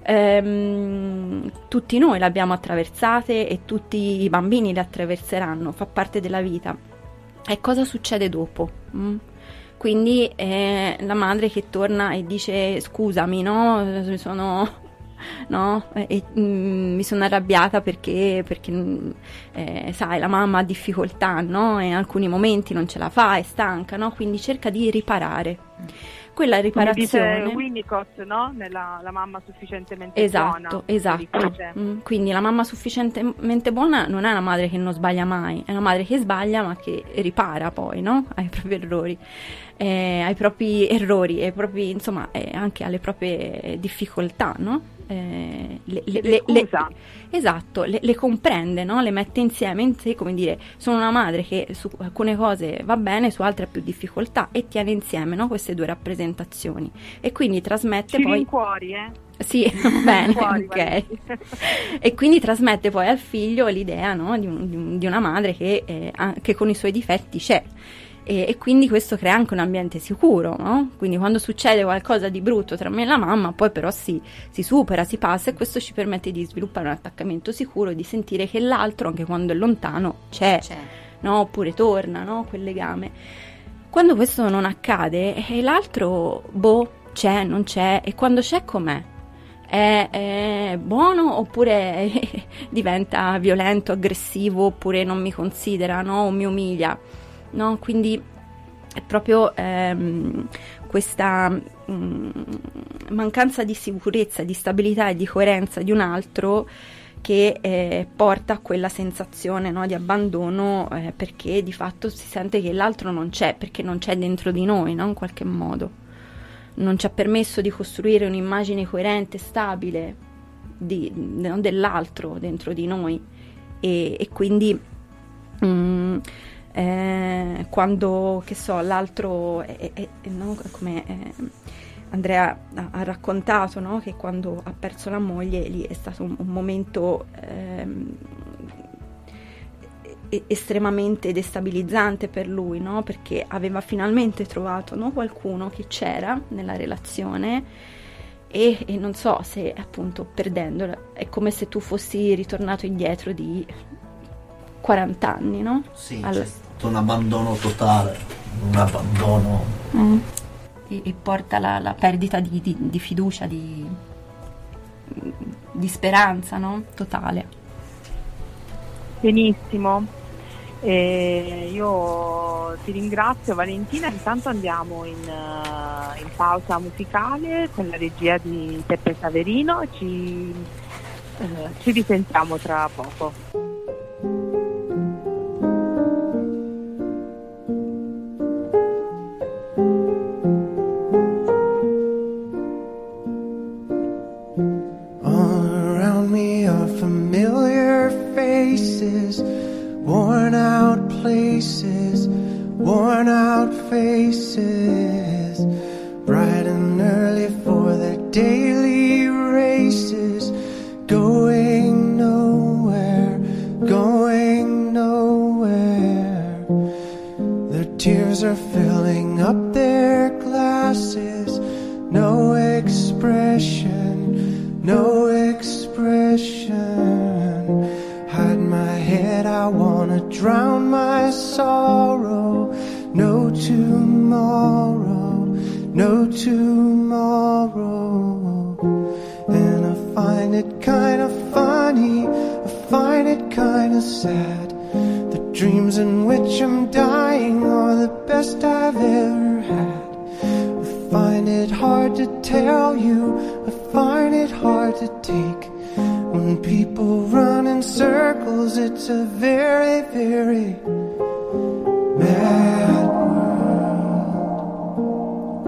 Tutti noi le abbiamo attraversate e tutti i bambini le attraverseranno, fa parte della vita. E cosa succede dopo? Quindi la madre che torna e dice scusami, no, mi sono arrabbiata perché sai, la mamma ha difficoltà, no? E in alcuni momenti non ce la fa, è stanca, no? Quindi cerca di riparare. Quella riparazione, come dice Winnicott, no? La mamma sufficientemente buona. Esatto. Quindi la mamma sufficientemente buona non è una madre che non sbaglia mai, è una madre che sbaglia ma che ripara poi, no? Ai propri errori, insomma, anche alle proprie difficoltà, no? Esatto, le comprende, no? Le mette insieme in sé, come dire, sono una madre che su alcune cose va bene, su altre ha più difficoltà, e tiene insieme, no, queste due rappresentazioni, e quindi trasmette poi rincuori, sì, bene, ok. E quindi trasmette poi al figlio l'idea, no, di una madre che con i suoi difetti c'è. E quindi questo crea anche un ambiente sicuro, no? Quindi quando succede qualcosa di brutto tra me e la mamma, poi però si supera, si passa, e questo ci permette di sviluppare un attaccamento sicuro, di sentire che l'altro, anche quando è lontano, c'è. No? Oppure torna, no? Quel legame. Quando questo non accade, l'altro, c'è, non c'è, e quando c'è com'è? È buono oppure diventa violento, aggressivo, oppure non mi considera, no? O mi umilia? No, quindi è proprio questa mancanza di sicurezza, di stabilità e di coerenza di un altro che porta a quella sensazione, no, di abbandono, perché di fatto si sente che l'altro non c'è, perché non c'è dentro di noi, no, in qualche modo. Non ci ha permesso di costruire un'immagine coerente, stabile dell'altro dentro di noi, e quindi quando, che so, l'altro no, come Andrea ha raccontato, no, che quando ha perso la moglie lì è stato un momento estremamente destabilizzante per lui, no, perché aveva finalmente trovato, no, qualcuno che c'era nella relazione, e non so se appunto perdendola è come se tu fossi ritornato indietro di 40 anni, no? Sì, un abbandono totale, un abbandono. E porta la perdita di fiducia, di speranza, no? Totale. Benissimo. Io ti ringrazio Valentina, intanto andiamo in pausa musicale con la regia di Peppe Saverino, ci risentiamo tra poco. Worn out places, worn out faces, bright and early for their daily races, going nowhere, going nowhere. Their tears are filling up their glasses, no expression, no expression. Hide my head, I wanna drown my sorrow. No tomorrow, no tomorrow. And I find it kinda funny, I find it kinda sad. The dreams in which I'm dying are the best I've ever had. I find it hard to tell you, I find it hard to take. When people run in circles, it's a very, very mad world.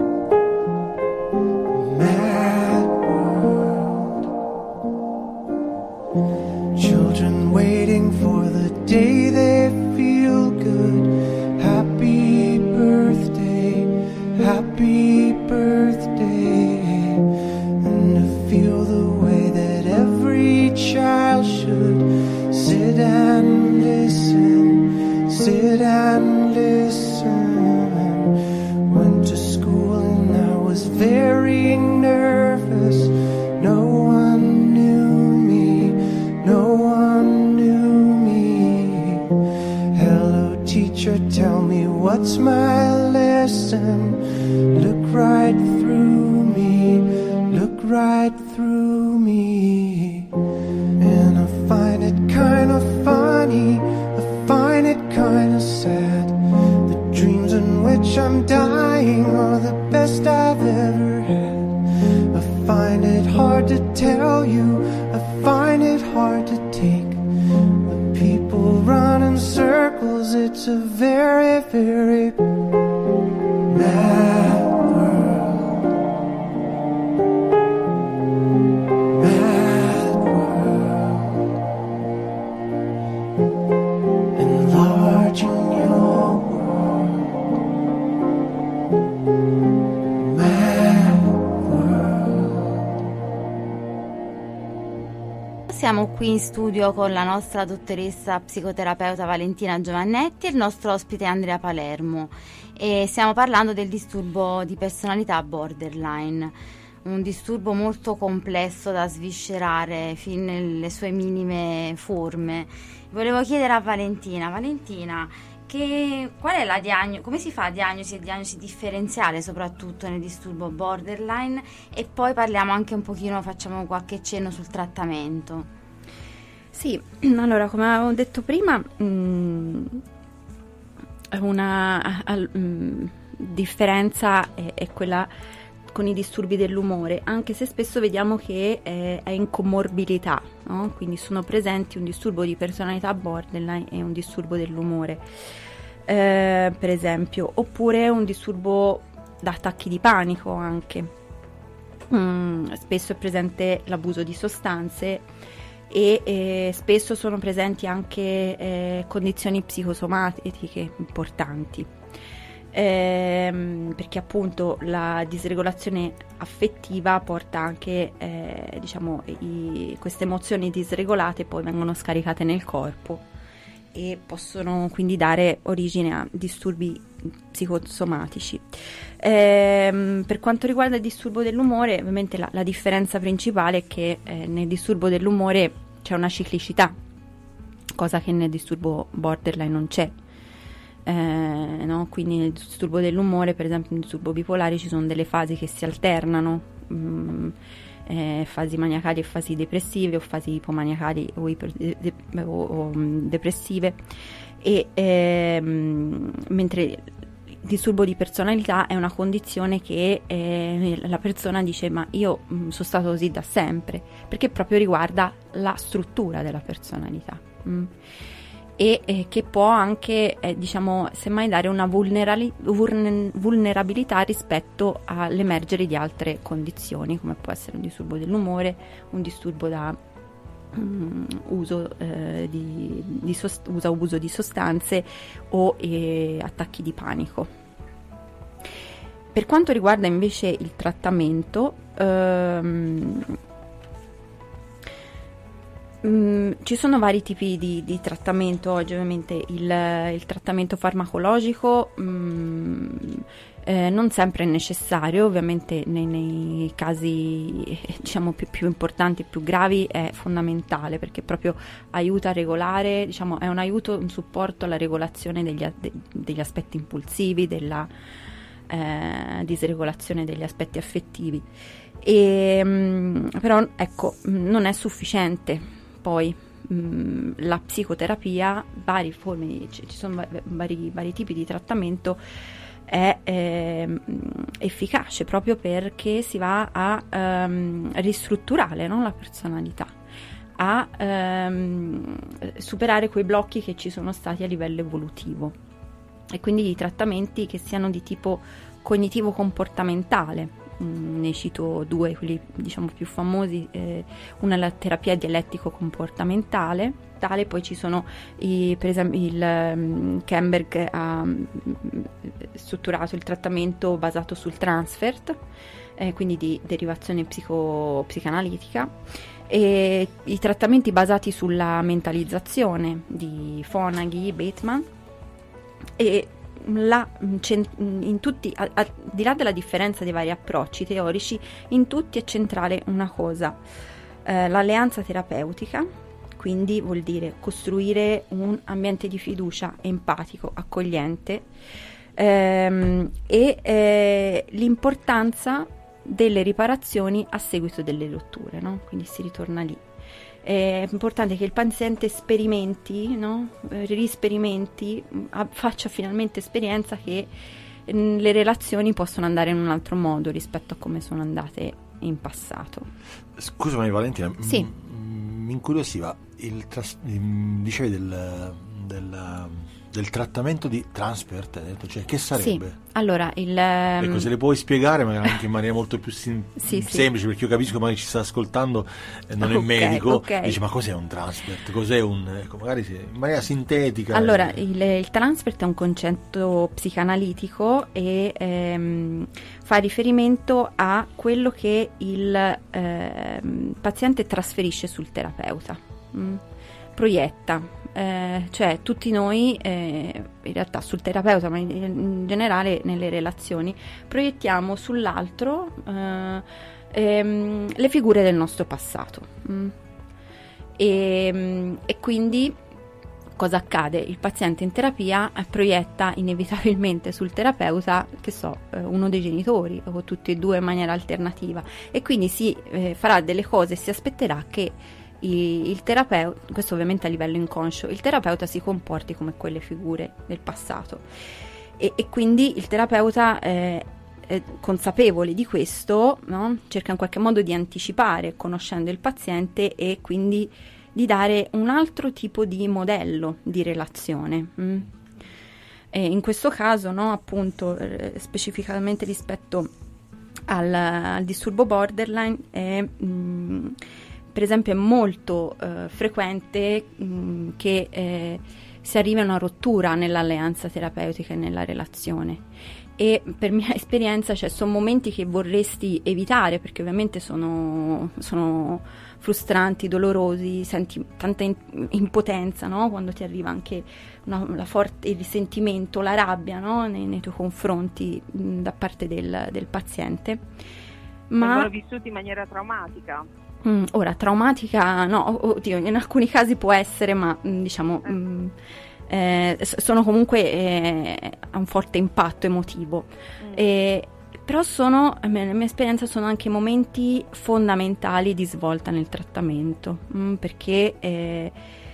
Mad world. Children waiting for the day they feel good. Happy birthday, happy birthday. And to feel the way that every child should sit and listen, sit and listen. Went to school and I was very nervous. No one knew me, no one knew me. Hello teacher, tell me what's my lesson. Look right through me, look right through me. And I find it kind of funny, I find it kind of sad. The dreams in which I'm dying are the best I've ever had. I find it hard to tell you, I find it hard to take. When people run in circles, it's a very, very mad world. Mad world. Enlarging your world. Mad world. Siamo qui in studio con la nostra dottoressa psicoterapeuta Valentina Giovannetti e il nostro ospite Andrea Palermo e stiamo parlando del disturbo di personalità borderline, un disturbo molto complesso da sviscerare fin nelle sue minime forme. Volevo chiedere a Valentina, qual è la diagnosi, come si fa diagnosi e diagnosi differenziale soprattutto nel disturbo borderline, e poi parliamo anche un pochino, facciamo qualche cenno sul trattamento. Sì, allora come avevo detto prima, una differenza è quella con i disturbi dell'umore, anche se spesso vediamo che è in comorbilità, no? Quindi sono presenti un disturbo di personalità borderline e un disturbo dell'umore, per esempio, oppure un disturbo da attacchi di panico anche. Spesso è presente l'abuso di sostanze e spesso sono presenti anche condizioni psicosomatiche importanti. Perché appunto la disregolazione affettiva porta anche queste emozioni disregolate poi vengono scaricate nel corpo e possono quindi dare origine a disturbi psicosomatici. Per quanto riguarda il disturbo dell'umore, ovviamente la differenza principale è che nel disturbo dell'umore c'è una ciclicità, cosa che nel disturbo borderline non c'è. no? Quindi nel disturbo dell'umore, per esempio nel disturbo bipolare, ci sono delle fasi che si alternano, fasi maniacali e fasi depressive, o fasi ipomaniacali o depressive, e mentre il disturbo di personalità è una condizione che la persona dice: ma io sono stato così da sempre, perché proprio riguarda la struttura della personalità. E che può anche, diciamo, semmai dare una vulnerabilità rispetto all'emergere di altre condizioni, come può essere un disturbo dell'umore, un disturbo da uso di sostanze o attacchi di panico. Per quanto riguarda invece il trattamento, ci sono vari tipi di trattamento oggi. Ovviamente il trattamento farmacologico non sempre è necessario, ovviamente nei casi diciamo più importanti e più gravi è fondamentale, perché proprio aiuta a regolare, diciamo, è un aiuto, un supporto alla regolazione degli aspetti impulsivi, della disregolazione degli aspetti affettivi, però ecco, non è sufficiente. Poi la psicoterapia, varie forme, ci sono vari tipi di trattamento, è efficace proprio perché si va a ristrutturare, no, la personalità, a superare quei blocchi che ci sono stati a livello evolutivo, e quindi di trattamenti che siano di tipo cognitivo-comportamentale. Ne cito due, quelli diciamo più famosi. Una è la terapia dialettico-comportamentale, poi ci sono per esempio Kemberg ha strutturato il trattamento basato sul transfert, quindi di derivazione psicanalitica, e i trattamenti basati sulla mentalizzazione di Fonagy, Bateman, e in tutti, al di là della differenza dei vari approcci teorici, in tutti è centrale una cosa: l'alleanza terapeutica, quindi vuol dire costruire un ambiente di fiducia empatico, accogliente, e l'importanza delle riparazioni a seguito delle rotture, no? Quindi si ritorna lì. È importante che il paziente sperimenti, no? Risperimenti, faccia finalmente esperienza che le relazioni possono andare in un altro modo rispetto a come sono andate in passato. Scusami Valentina, sì. Mi incuriosiva, dicevi del trattamento di transfert, cioè che sarebbe? Sì, allora ecco, se le puoi spiegare magari anche in maniera molto più semplice, perché io capisco che magari ci sta ascoltando non è medico, dice: ma cos'è un transfert? Cos'è ecco, magari in maniera sintetica. Allora, il transfert è un concetto psicanalitico e fa riferimento a quello che il paziente trasferisce sul terapeuta, proietta. Cioè tutti noi in realtà sul terapeuta, ma in generale nelle relazioni, proiettiamo sull'altro le figure del nostro passato, e quindi cosa accade? Il paziente in terapia proietta inevitabilmente sul terapeuta, che so, uno dei genitori o tutti e due in maniera alternativa, e quindi si farà delle cose e si aspetterà che il terapeuta, questo ovviamente a livello inconscio, il terapeuta si comporti come quelle figure del passato, e quindi il terapeuta consapevole di questo, no? Cerca in qualche modo di anticipare, conoscendo il paziente, e quindi di dare un altro tipo di modello di relazione. E in questo caso, no, appunto, specificamente rispetto al disturbo borderline, per esempio è molto frequente che si arrivi a una rottura nell'alleanza terapeutica e nella relazione, e per mia esperienza, cioè, sono momenti che vorresti evitare, perché ovviamente sono frustranti, dolorosi, senti tanta impotenza, no? Quando ti arriva anche il risentimento, la rabbia, no? nei tuoi confronti da parte del paziente. Vengono vissuti in maniera traumatica. Ora, traumatica no, oddio, in alcuni casi può essere, ma diciamo sono comunque a un forte impatto emotivo. Però la mia esperienza sono anche momenti fondamentali di svolta nel trattamento, perché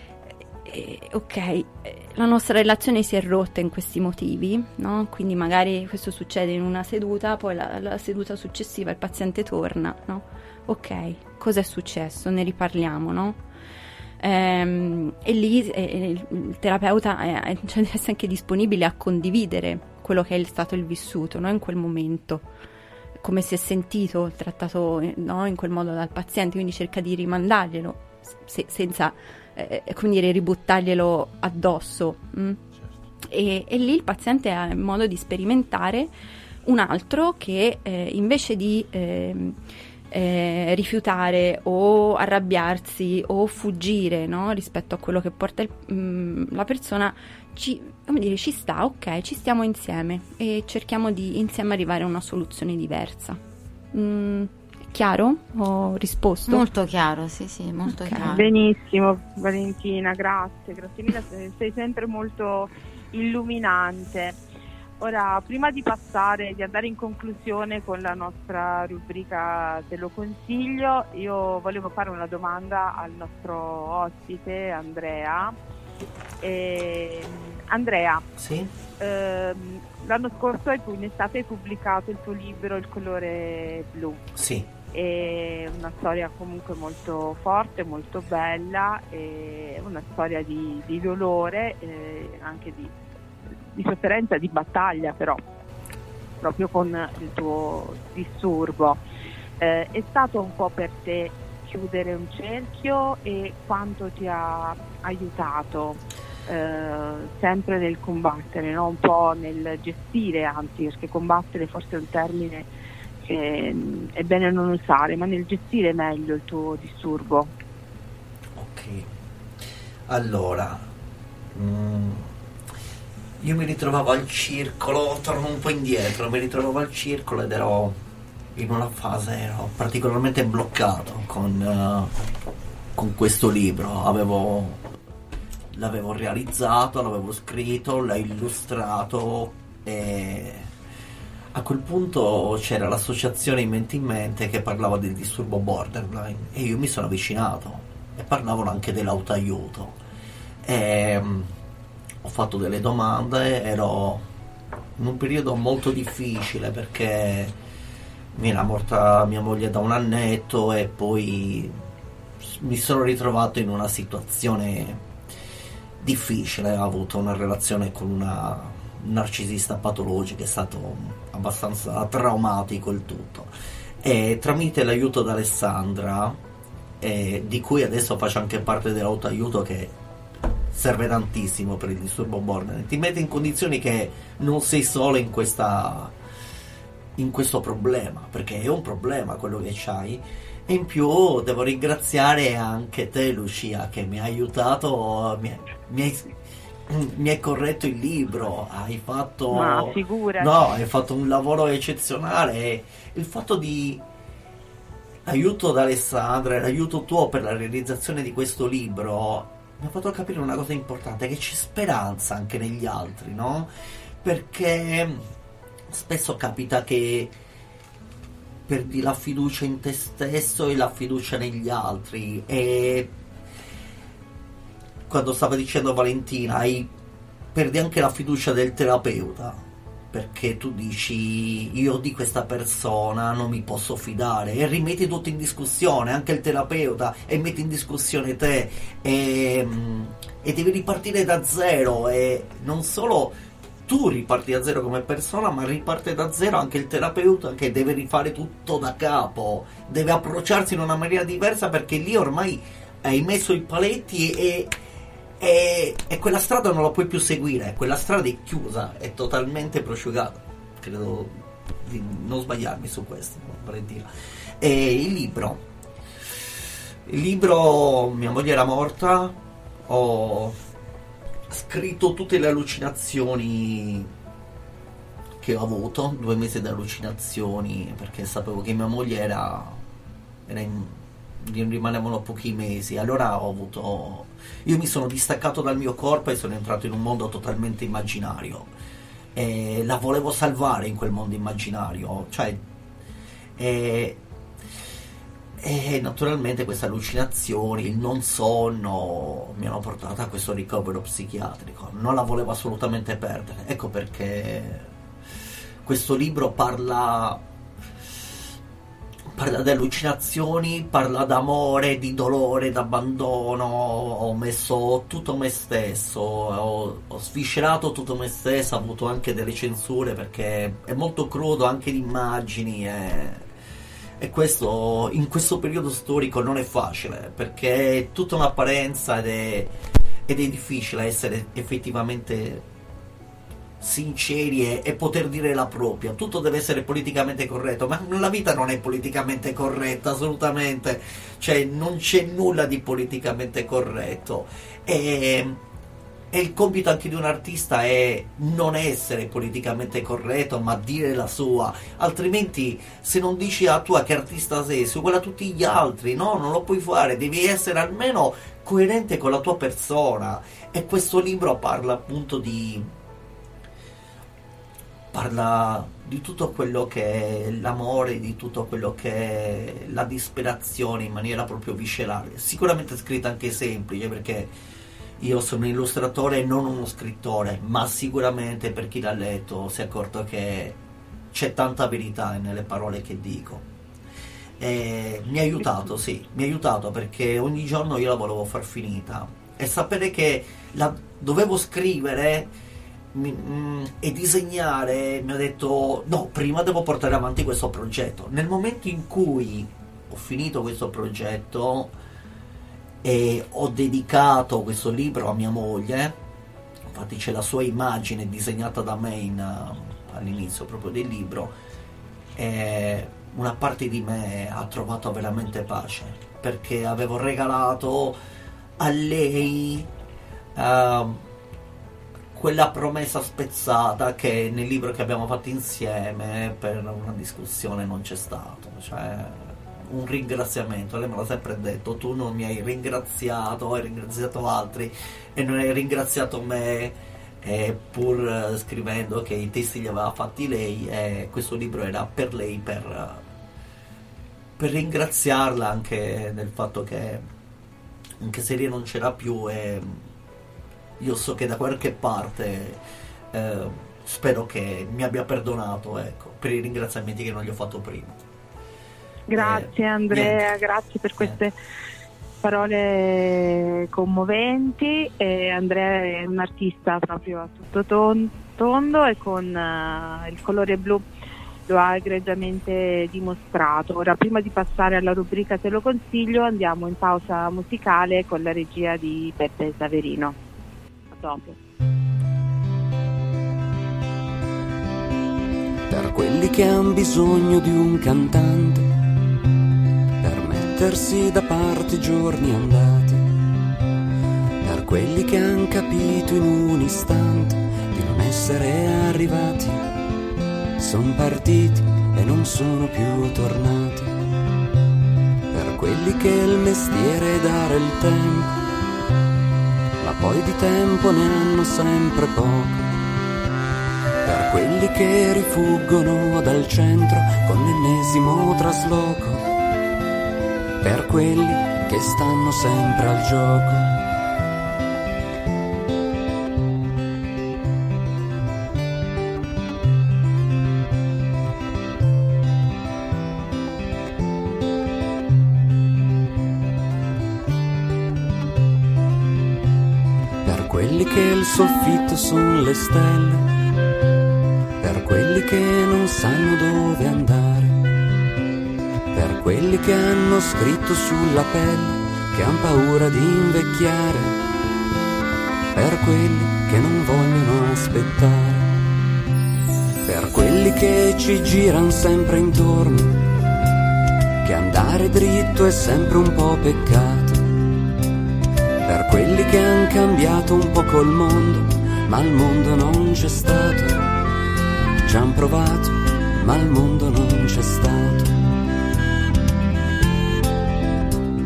la nostra relazione si è rotta in questi motivi, no? Quindi magari questo succede in una seduta, poi la seduta successiva il paziente torna, no? Ok, cosa è successo? Ne riparliamo, no? E lì il terapeuta cioè, deve essere anche disponibile a condividere quello che è stato il vissuto, no? In quel momento, come si è sentito, trattato, no? In quel modo dal paziente, quindi cerca di rimandarglielo senza come dire, ributtarglielo addosso. E lì il paziente ha modo di sperimentare un altro che invece di rifiutare o arrabbiarsi o fuggire, no? Rispetto a quello che porta la persona, ci sta, ok, ci stiamo insieme e cerchiamo di insieme arrivare a una soluzione diversa. Chiaro? Ho risposto? Molto chiaro, sì, molto chiaro. Benissimo, Valentina, grazie mille, sei sempre molto illuminante. Ora, prima di andare in conclusione con la nostra rubrica Te lo consiglio, io volevo fare una domanda al nostro ospite Andrea. Andrea, sì? L'anno scorso in estate hai pubblicato il tuo libro Il colore blu. Sì. È una storia comunque molto forte, molto bella, è una storia di dolore, anche di sofferenza, di battaglia, però proprio con il tuo disturbo. È stato un po' per te chiudere un cerchio, e quanto ti ha aiutato sempre nel combattere, no? Un po' nel gestire, anzi, perché combattere forse è un termine che è bene non usare, ma nel gestire meglio il tuo disturbo. Ok, allora io mi ritrovavo al circolo, torno un po' indietro, mi ritrovavo al circolo ed ero in una fase, ero particolarmente bloccato con questo libro. L'avevo realizzato, l'avevo scritto, l'ho illustrato e a quel punto c'era l'associazione In Mente in Mente che parlava del disturbo borderline e io mi sono avvicinato e parlavano anche dell'autoaiuto e ho fatto delle domande. Ero in un periodo molto difficile perché mi era morta mia moglie da un annetto e poi mi sono ritrovato in una situazione difficile. Ho avuto una relazione con una narcisista patologica, è stato abbastanza traumatico il tutto, e tramite l'aiuto di Alessandra, di cui adesso faccio anche parte dell'autoaiuto, che serve tantissimo per il disturbo borderline, ti mette in condizioni che non sei solo in questo problema, perché è un problema quello che c'hai. E in più devo ringraziare anche te, Lucia, che mi ha aiutato, mi hai corretto il libro, hai fatto hai fatto un lavoro eccezionale, e il fatto di aiuto da Alessandra e l'aiuto tuo per la realizzazione di questo libro mi ha fatto capire una cosa importante, che c'è speranza anche negli altri, no? Perché spesso capita che perdi la fiducia in te stesso e la fiducia negli altri, e quando stava dicendo Valentina, perdi anche la fiducia del terapeuta, perché tu dici io di questa persona non mi posso fidare, e rimetti tutto in discussione, anche il terapeuta, e metti in discussione te, e devi ripartire da zero, e non solo tu riparti da zero come persona, ma riparte da zero anche il terapeuta, che deve rifare tutto da capo, deve approcciarsi in una maniera diversa, perché lì ormai hai messo i paletti e quella strada non la puoi più seguire, quella strada è chiusa, è totalmente prosciugata. Credo di non sbagliarmi su questo, Valentina. E il libro, mia moglie era morta, ho scritto tutte le allucinazioni che ho avuto, 2 mesi di allucinazioni, perché sapevo che mia moglie era rimanevano pochi mesi. Allora io mi sono distaccato dal mio corpo e sono entrato in un mondo totalmente immaginario, e la volevo salvare in quel mondo immaginario, cioè, e naturalmente queste allucinazioni, il non sonno mi hanno portato a questo ricovero psichiatrico. Non la volevo assolutamente perdere. Ecco perché questo libro parla di allucinazioni, parla d'amore, di dolore, d'abbandono. Ho messo tutto me stesso, ho sviscerato tutto me stesso, ho avuto anche delle censure perché è molto crudo anche di immagini, e questo in questo periodo storico non è facile, perché è tutta un'apparenza ed è difficile essere effettivamente sinceri e poter dire la propria. Tutto deve essere politicamente corretto, ma la vita non è politicamente corretta assolutamente, cioè non c'è nulla di politicamente corretto, e il compito anche di un artista è non essere politicamente corretto, ma dire la sua. Altrimenti, se non dici la tua che artista sei uguale a tutti gli altri, no, non lo puoi fare, devi essere almeno coerente con la tua persona. E questo libro parla appunto parla di tutto quello che è l'amore, di tutto quello che è la disperazione in maniera proprio viscerale. Sicuramente scritta anche semplice, perché io sono un illustratore e non uno scrittore, ma sicuramente per chi l'ha letto si è accorto che c'è tanta verità nelle parole che dico. E mi ha aiutato, sì, mi ha aiutato, perché ogni giorno io la volevo far finita, e sapere che la dovevo scrivere e disegnare mi ha detto no, prima devo portare avanti questo progetto. Nel momento in cui ho finito questo progetto e ho dedicato questo libro a mia moglie, infatti c'è la sua immagine disegnata da me all'inizio proprio del libro, e una parte di me ha trovato veramente pace, perché avevo regalato a lei quella promessa spezzata che nel libro che abbiamo fatto insieme per una discussione non c'è stato, cioè un ringraziamento. Lei me l'ha sempre detto: tu non mi hai ringraziato, hai ringraziato altri e non hai ringraziato me, pur scrivendo che i testi li aveva fatti lei, e questo libro era per lei, per ringraziarla anche del fatto che anche se lei non c'era più, io so che da qualche parte spero che mi abbia perdonato, ecco, per i ringraziamenti che non gli ho fatto prima. Grazie Andrea, grazie per queste parole commoventi. Andrea è un artista proprio a tutto tondo e con il colore blu lo ha egregiamente dimostrato. Ora, prima di passare alla rubrica Te lo consiglio, andiamo in pausa musicale con la regia di Peppe Saverino. A dopo. Per quelli che han bisogno di un cantante, per mettersi da parte i giorni andati, per quelli che han capito in un istante di non essere arrivati, son partiti e non sono più tornati, per quelli che il mestiere è dare il tempo, ma poi di tempo ne hanno sempre poco, per quelli che rifuggono dal centro con l'ennesimo trasloco, per quelli che stanno sempre al gioco. Per quelli che il soffitto son le stelle, per quelli che non sanno dove andare, per quelli che hanno scritto sulla pelle che han paura di invecchiare, per quelli che non vogliono aspettare, per quelli che ci giran sempre intorno, che andare dritto è sempre un po' peccato, per quelli che han cambiato un po' col mondo, ma il mondo non c'è stato. Ci han provato, ma il mondo non c'è stato.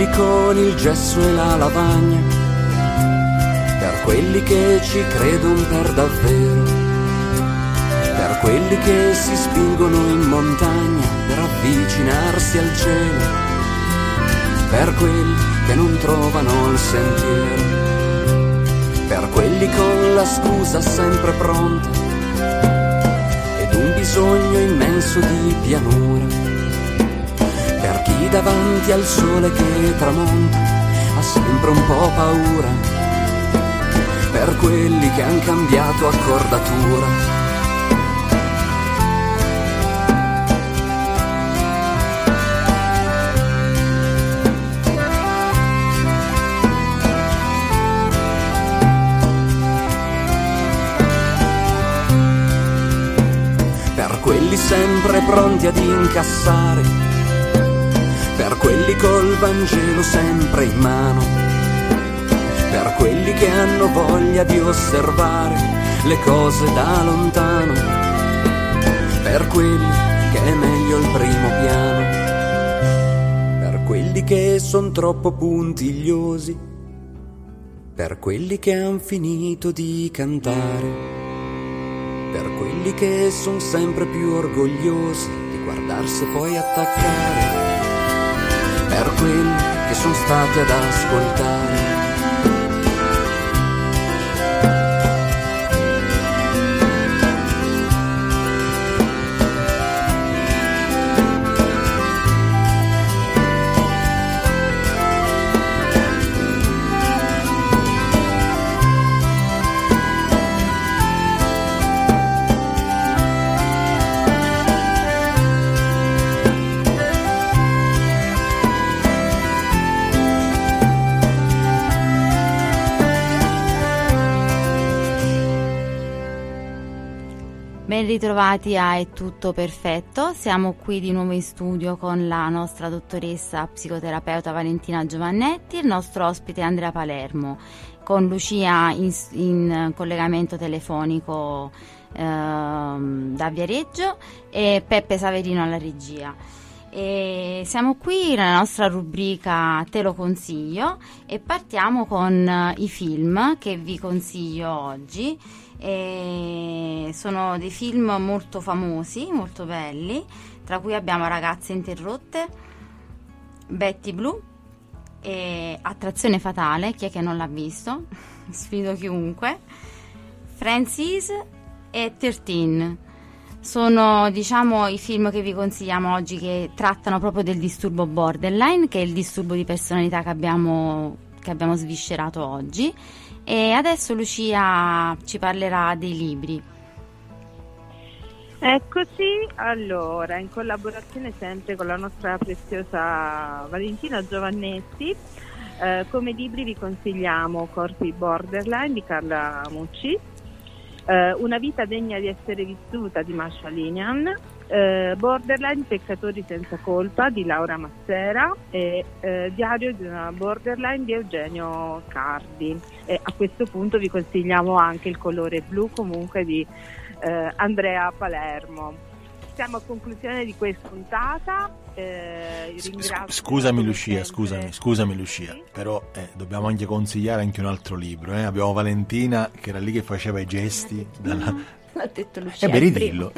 quelli con il gesso e la lavagna, per quelli che ci credono per davvero, per quelli che si spingono in montagna per avvicinarsi al cielo, per quelli che non trovano il sentiero, per quelli con la scusa sempre pronta ed un bisogno immenso di pianura, per chi davanti al sole che tramonta ha sempre un po' paura, per quelli che han cambiato accordatura. Quelli sempre pronti ad incassare, per quelli col Vangelo sempre in mano, per quelli che hanno voglia di osservare le cose da lontano, per quelli che è meglio il primo piano, per quelli che son troppo puntigliosi, per quelli che han finito di cantare, per quelli che son sempre più orgogliosi di guardarsi poi attaccare, per quelli che son stati ad ascoltare. Ben ritrovati a È tutto perfetto, siamo qui di nuovo in studio con la nostra dottoressa psicoterapeuta Valentina Giovannetti, il nostro ospite Andrea Palermo, con Lucia in collegamento telefonico da Viareggio e Peppe Saverino alla regia. E siamo qui nella nostra rubrica Te lo consiglio e partiamo con i film che vi consiglio oggi. E sono dei film molto famosi, molto belli, tra cui abbiamo Ragazze interrotte, Betty Blue e Attrazione fatale, chi è che non l'ha visto? Sfido chiunque. Francis e 13 sono, diciamo, i film che vi consigliamo oggi, che trattano proprio del disturbo borderline, che è il disturbo di personalità che abbiamo sviscerato oggi. E adesso Lucia ci parlerà dei libri. Eccoci, allora, in collaborazione sempre con la nostra preziosa Valentina Giovannetti, come libri vi consigliamo Corpi borderline di Carla Mucci, Una vita degna di essere vissuta di Masha Linian, Borderline, peccatori senza colpa di Laura Massera e Diario di una borderline di Eugenio Cardi. E a questo punto vi consigliamo anche Il colore blu, comunque, di Andrea Palermo. Siamo a conclusione di questa puntata. Scusami Lucia, sì? Però dobbiamo anche consigliare anche un altro libro. Abbiamo Valentina che era lì che faceva i gesti l'ha detto Lucia. Ridillo.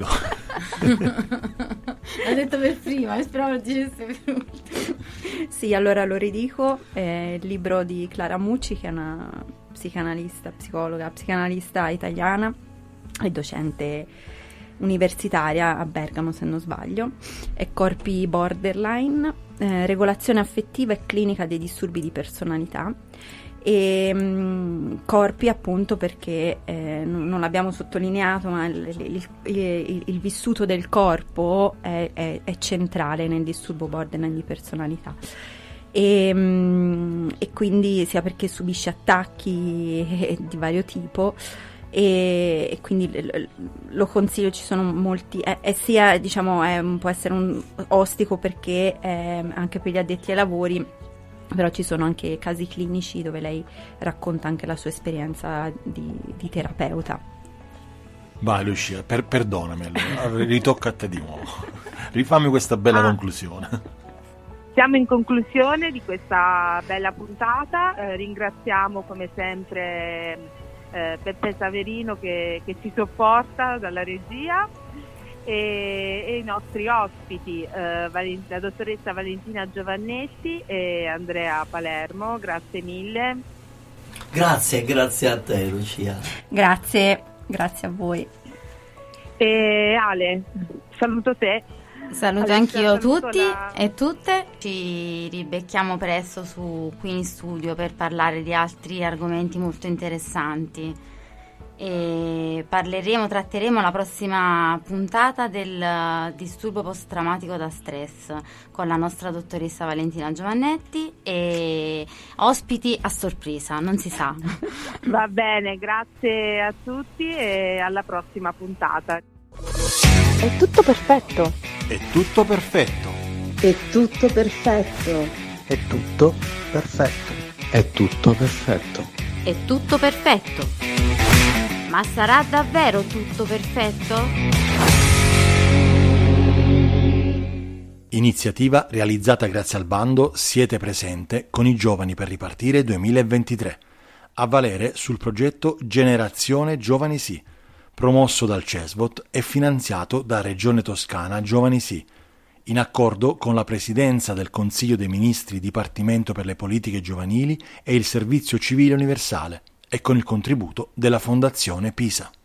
L'ha detto per prima, speravo lo dicesse per ultimo. Sì, allora lo ridico, è il libro di Clara Mucci, che è una psicanalista italiana e docente universitaria a Bergamo, se non sbaglio. È Corpi borderline, regolazione affettiva e clinica dei disturbi di personalità. E corpi, appunto, perché non l'abbiamo sottolineato, ma il vissuto del corpo è centrale nel disturbo borderline di personalità. E quindi sia perché subisce attacchi di vario tipo, e quindi lo consiglio. Ci sono molti, sia, diciamo, può essere un ostico perché anche per gli addetti ai lavori, però ci sono anche casi clinici dove lei racconta anche la sua esperienza di terapeuta. Vai Lucia, perdonami, allora ritocca a te di nuovo, rifammi questa bella conclusione. Siamo in conclusione di questa bella puntata, ringraziamo come sempre Peppe Saverino che ci sopporta dalla regia e i nostri ospiti, la dottoressa Valentina Giovannetti e Andrea Palermo, grazie mille. Grazie a te Lucia. Grazie a voi. E Ale, saluto te. Saluto anch'io tutti e tutte. Ci ribecchiamo presto qui in studio per parlare di altri argomenti molto interessanti. E tratteremo la prossima puntata del disturbo post-traumatico da stress con la nostra dottoressa Valentina Giovannetti e ospiti a sorpresa, non si sa. Va bene, grazie a tutti e alla prossima puntata. È tutto perfetto. È tutto perfetto. È tutto perfetto. È tutto perfetto. È tutto perfetto. È tutto perfetto. Ma sarà davvero tutto perfetto? Iniziativa realizzata grazie al bando Siete presente con i giovani per ripartire 2023, a valere sul progetto Generazione Giovani Sì, promosso dal CESVOT e finanziato da Regione Toscana Giovani Sì, in accordo con la Presidenza del Consiglio dei Ministri Dipartimento per le Politiche Giovanili e il Servizio Civile Universale, e con il contributo della Fondazione Pisa.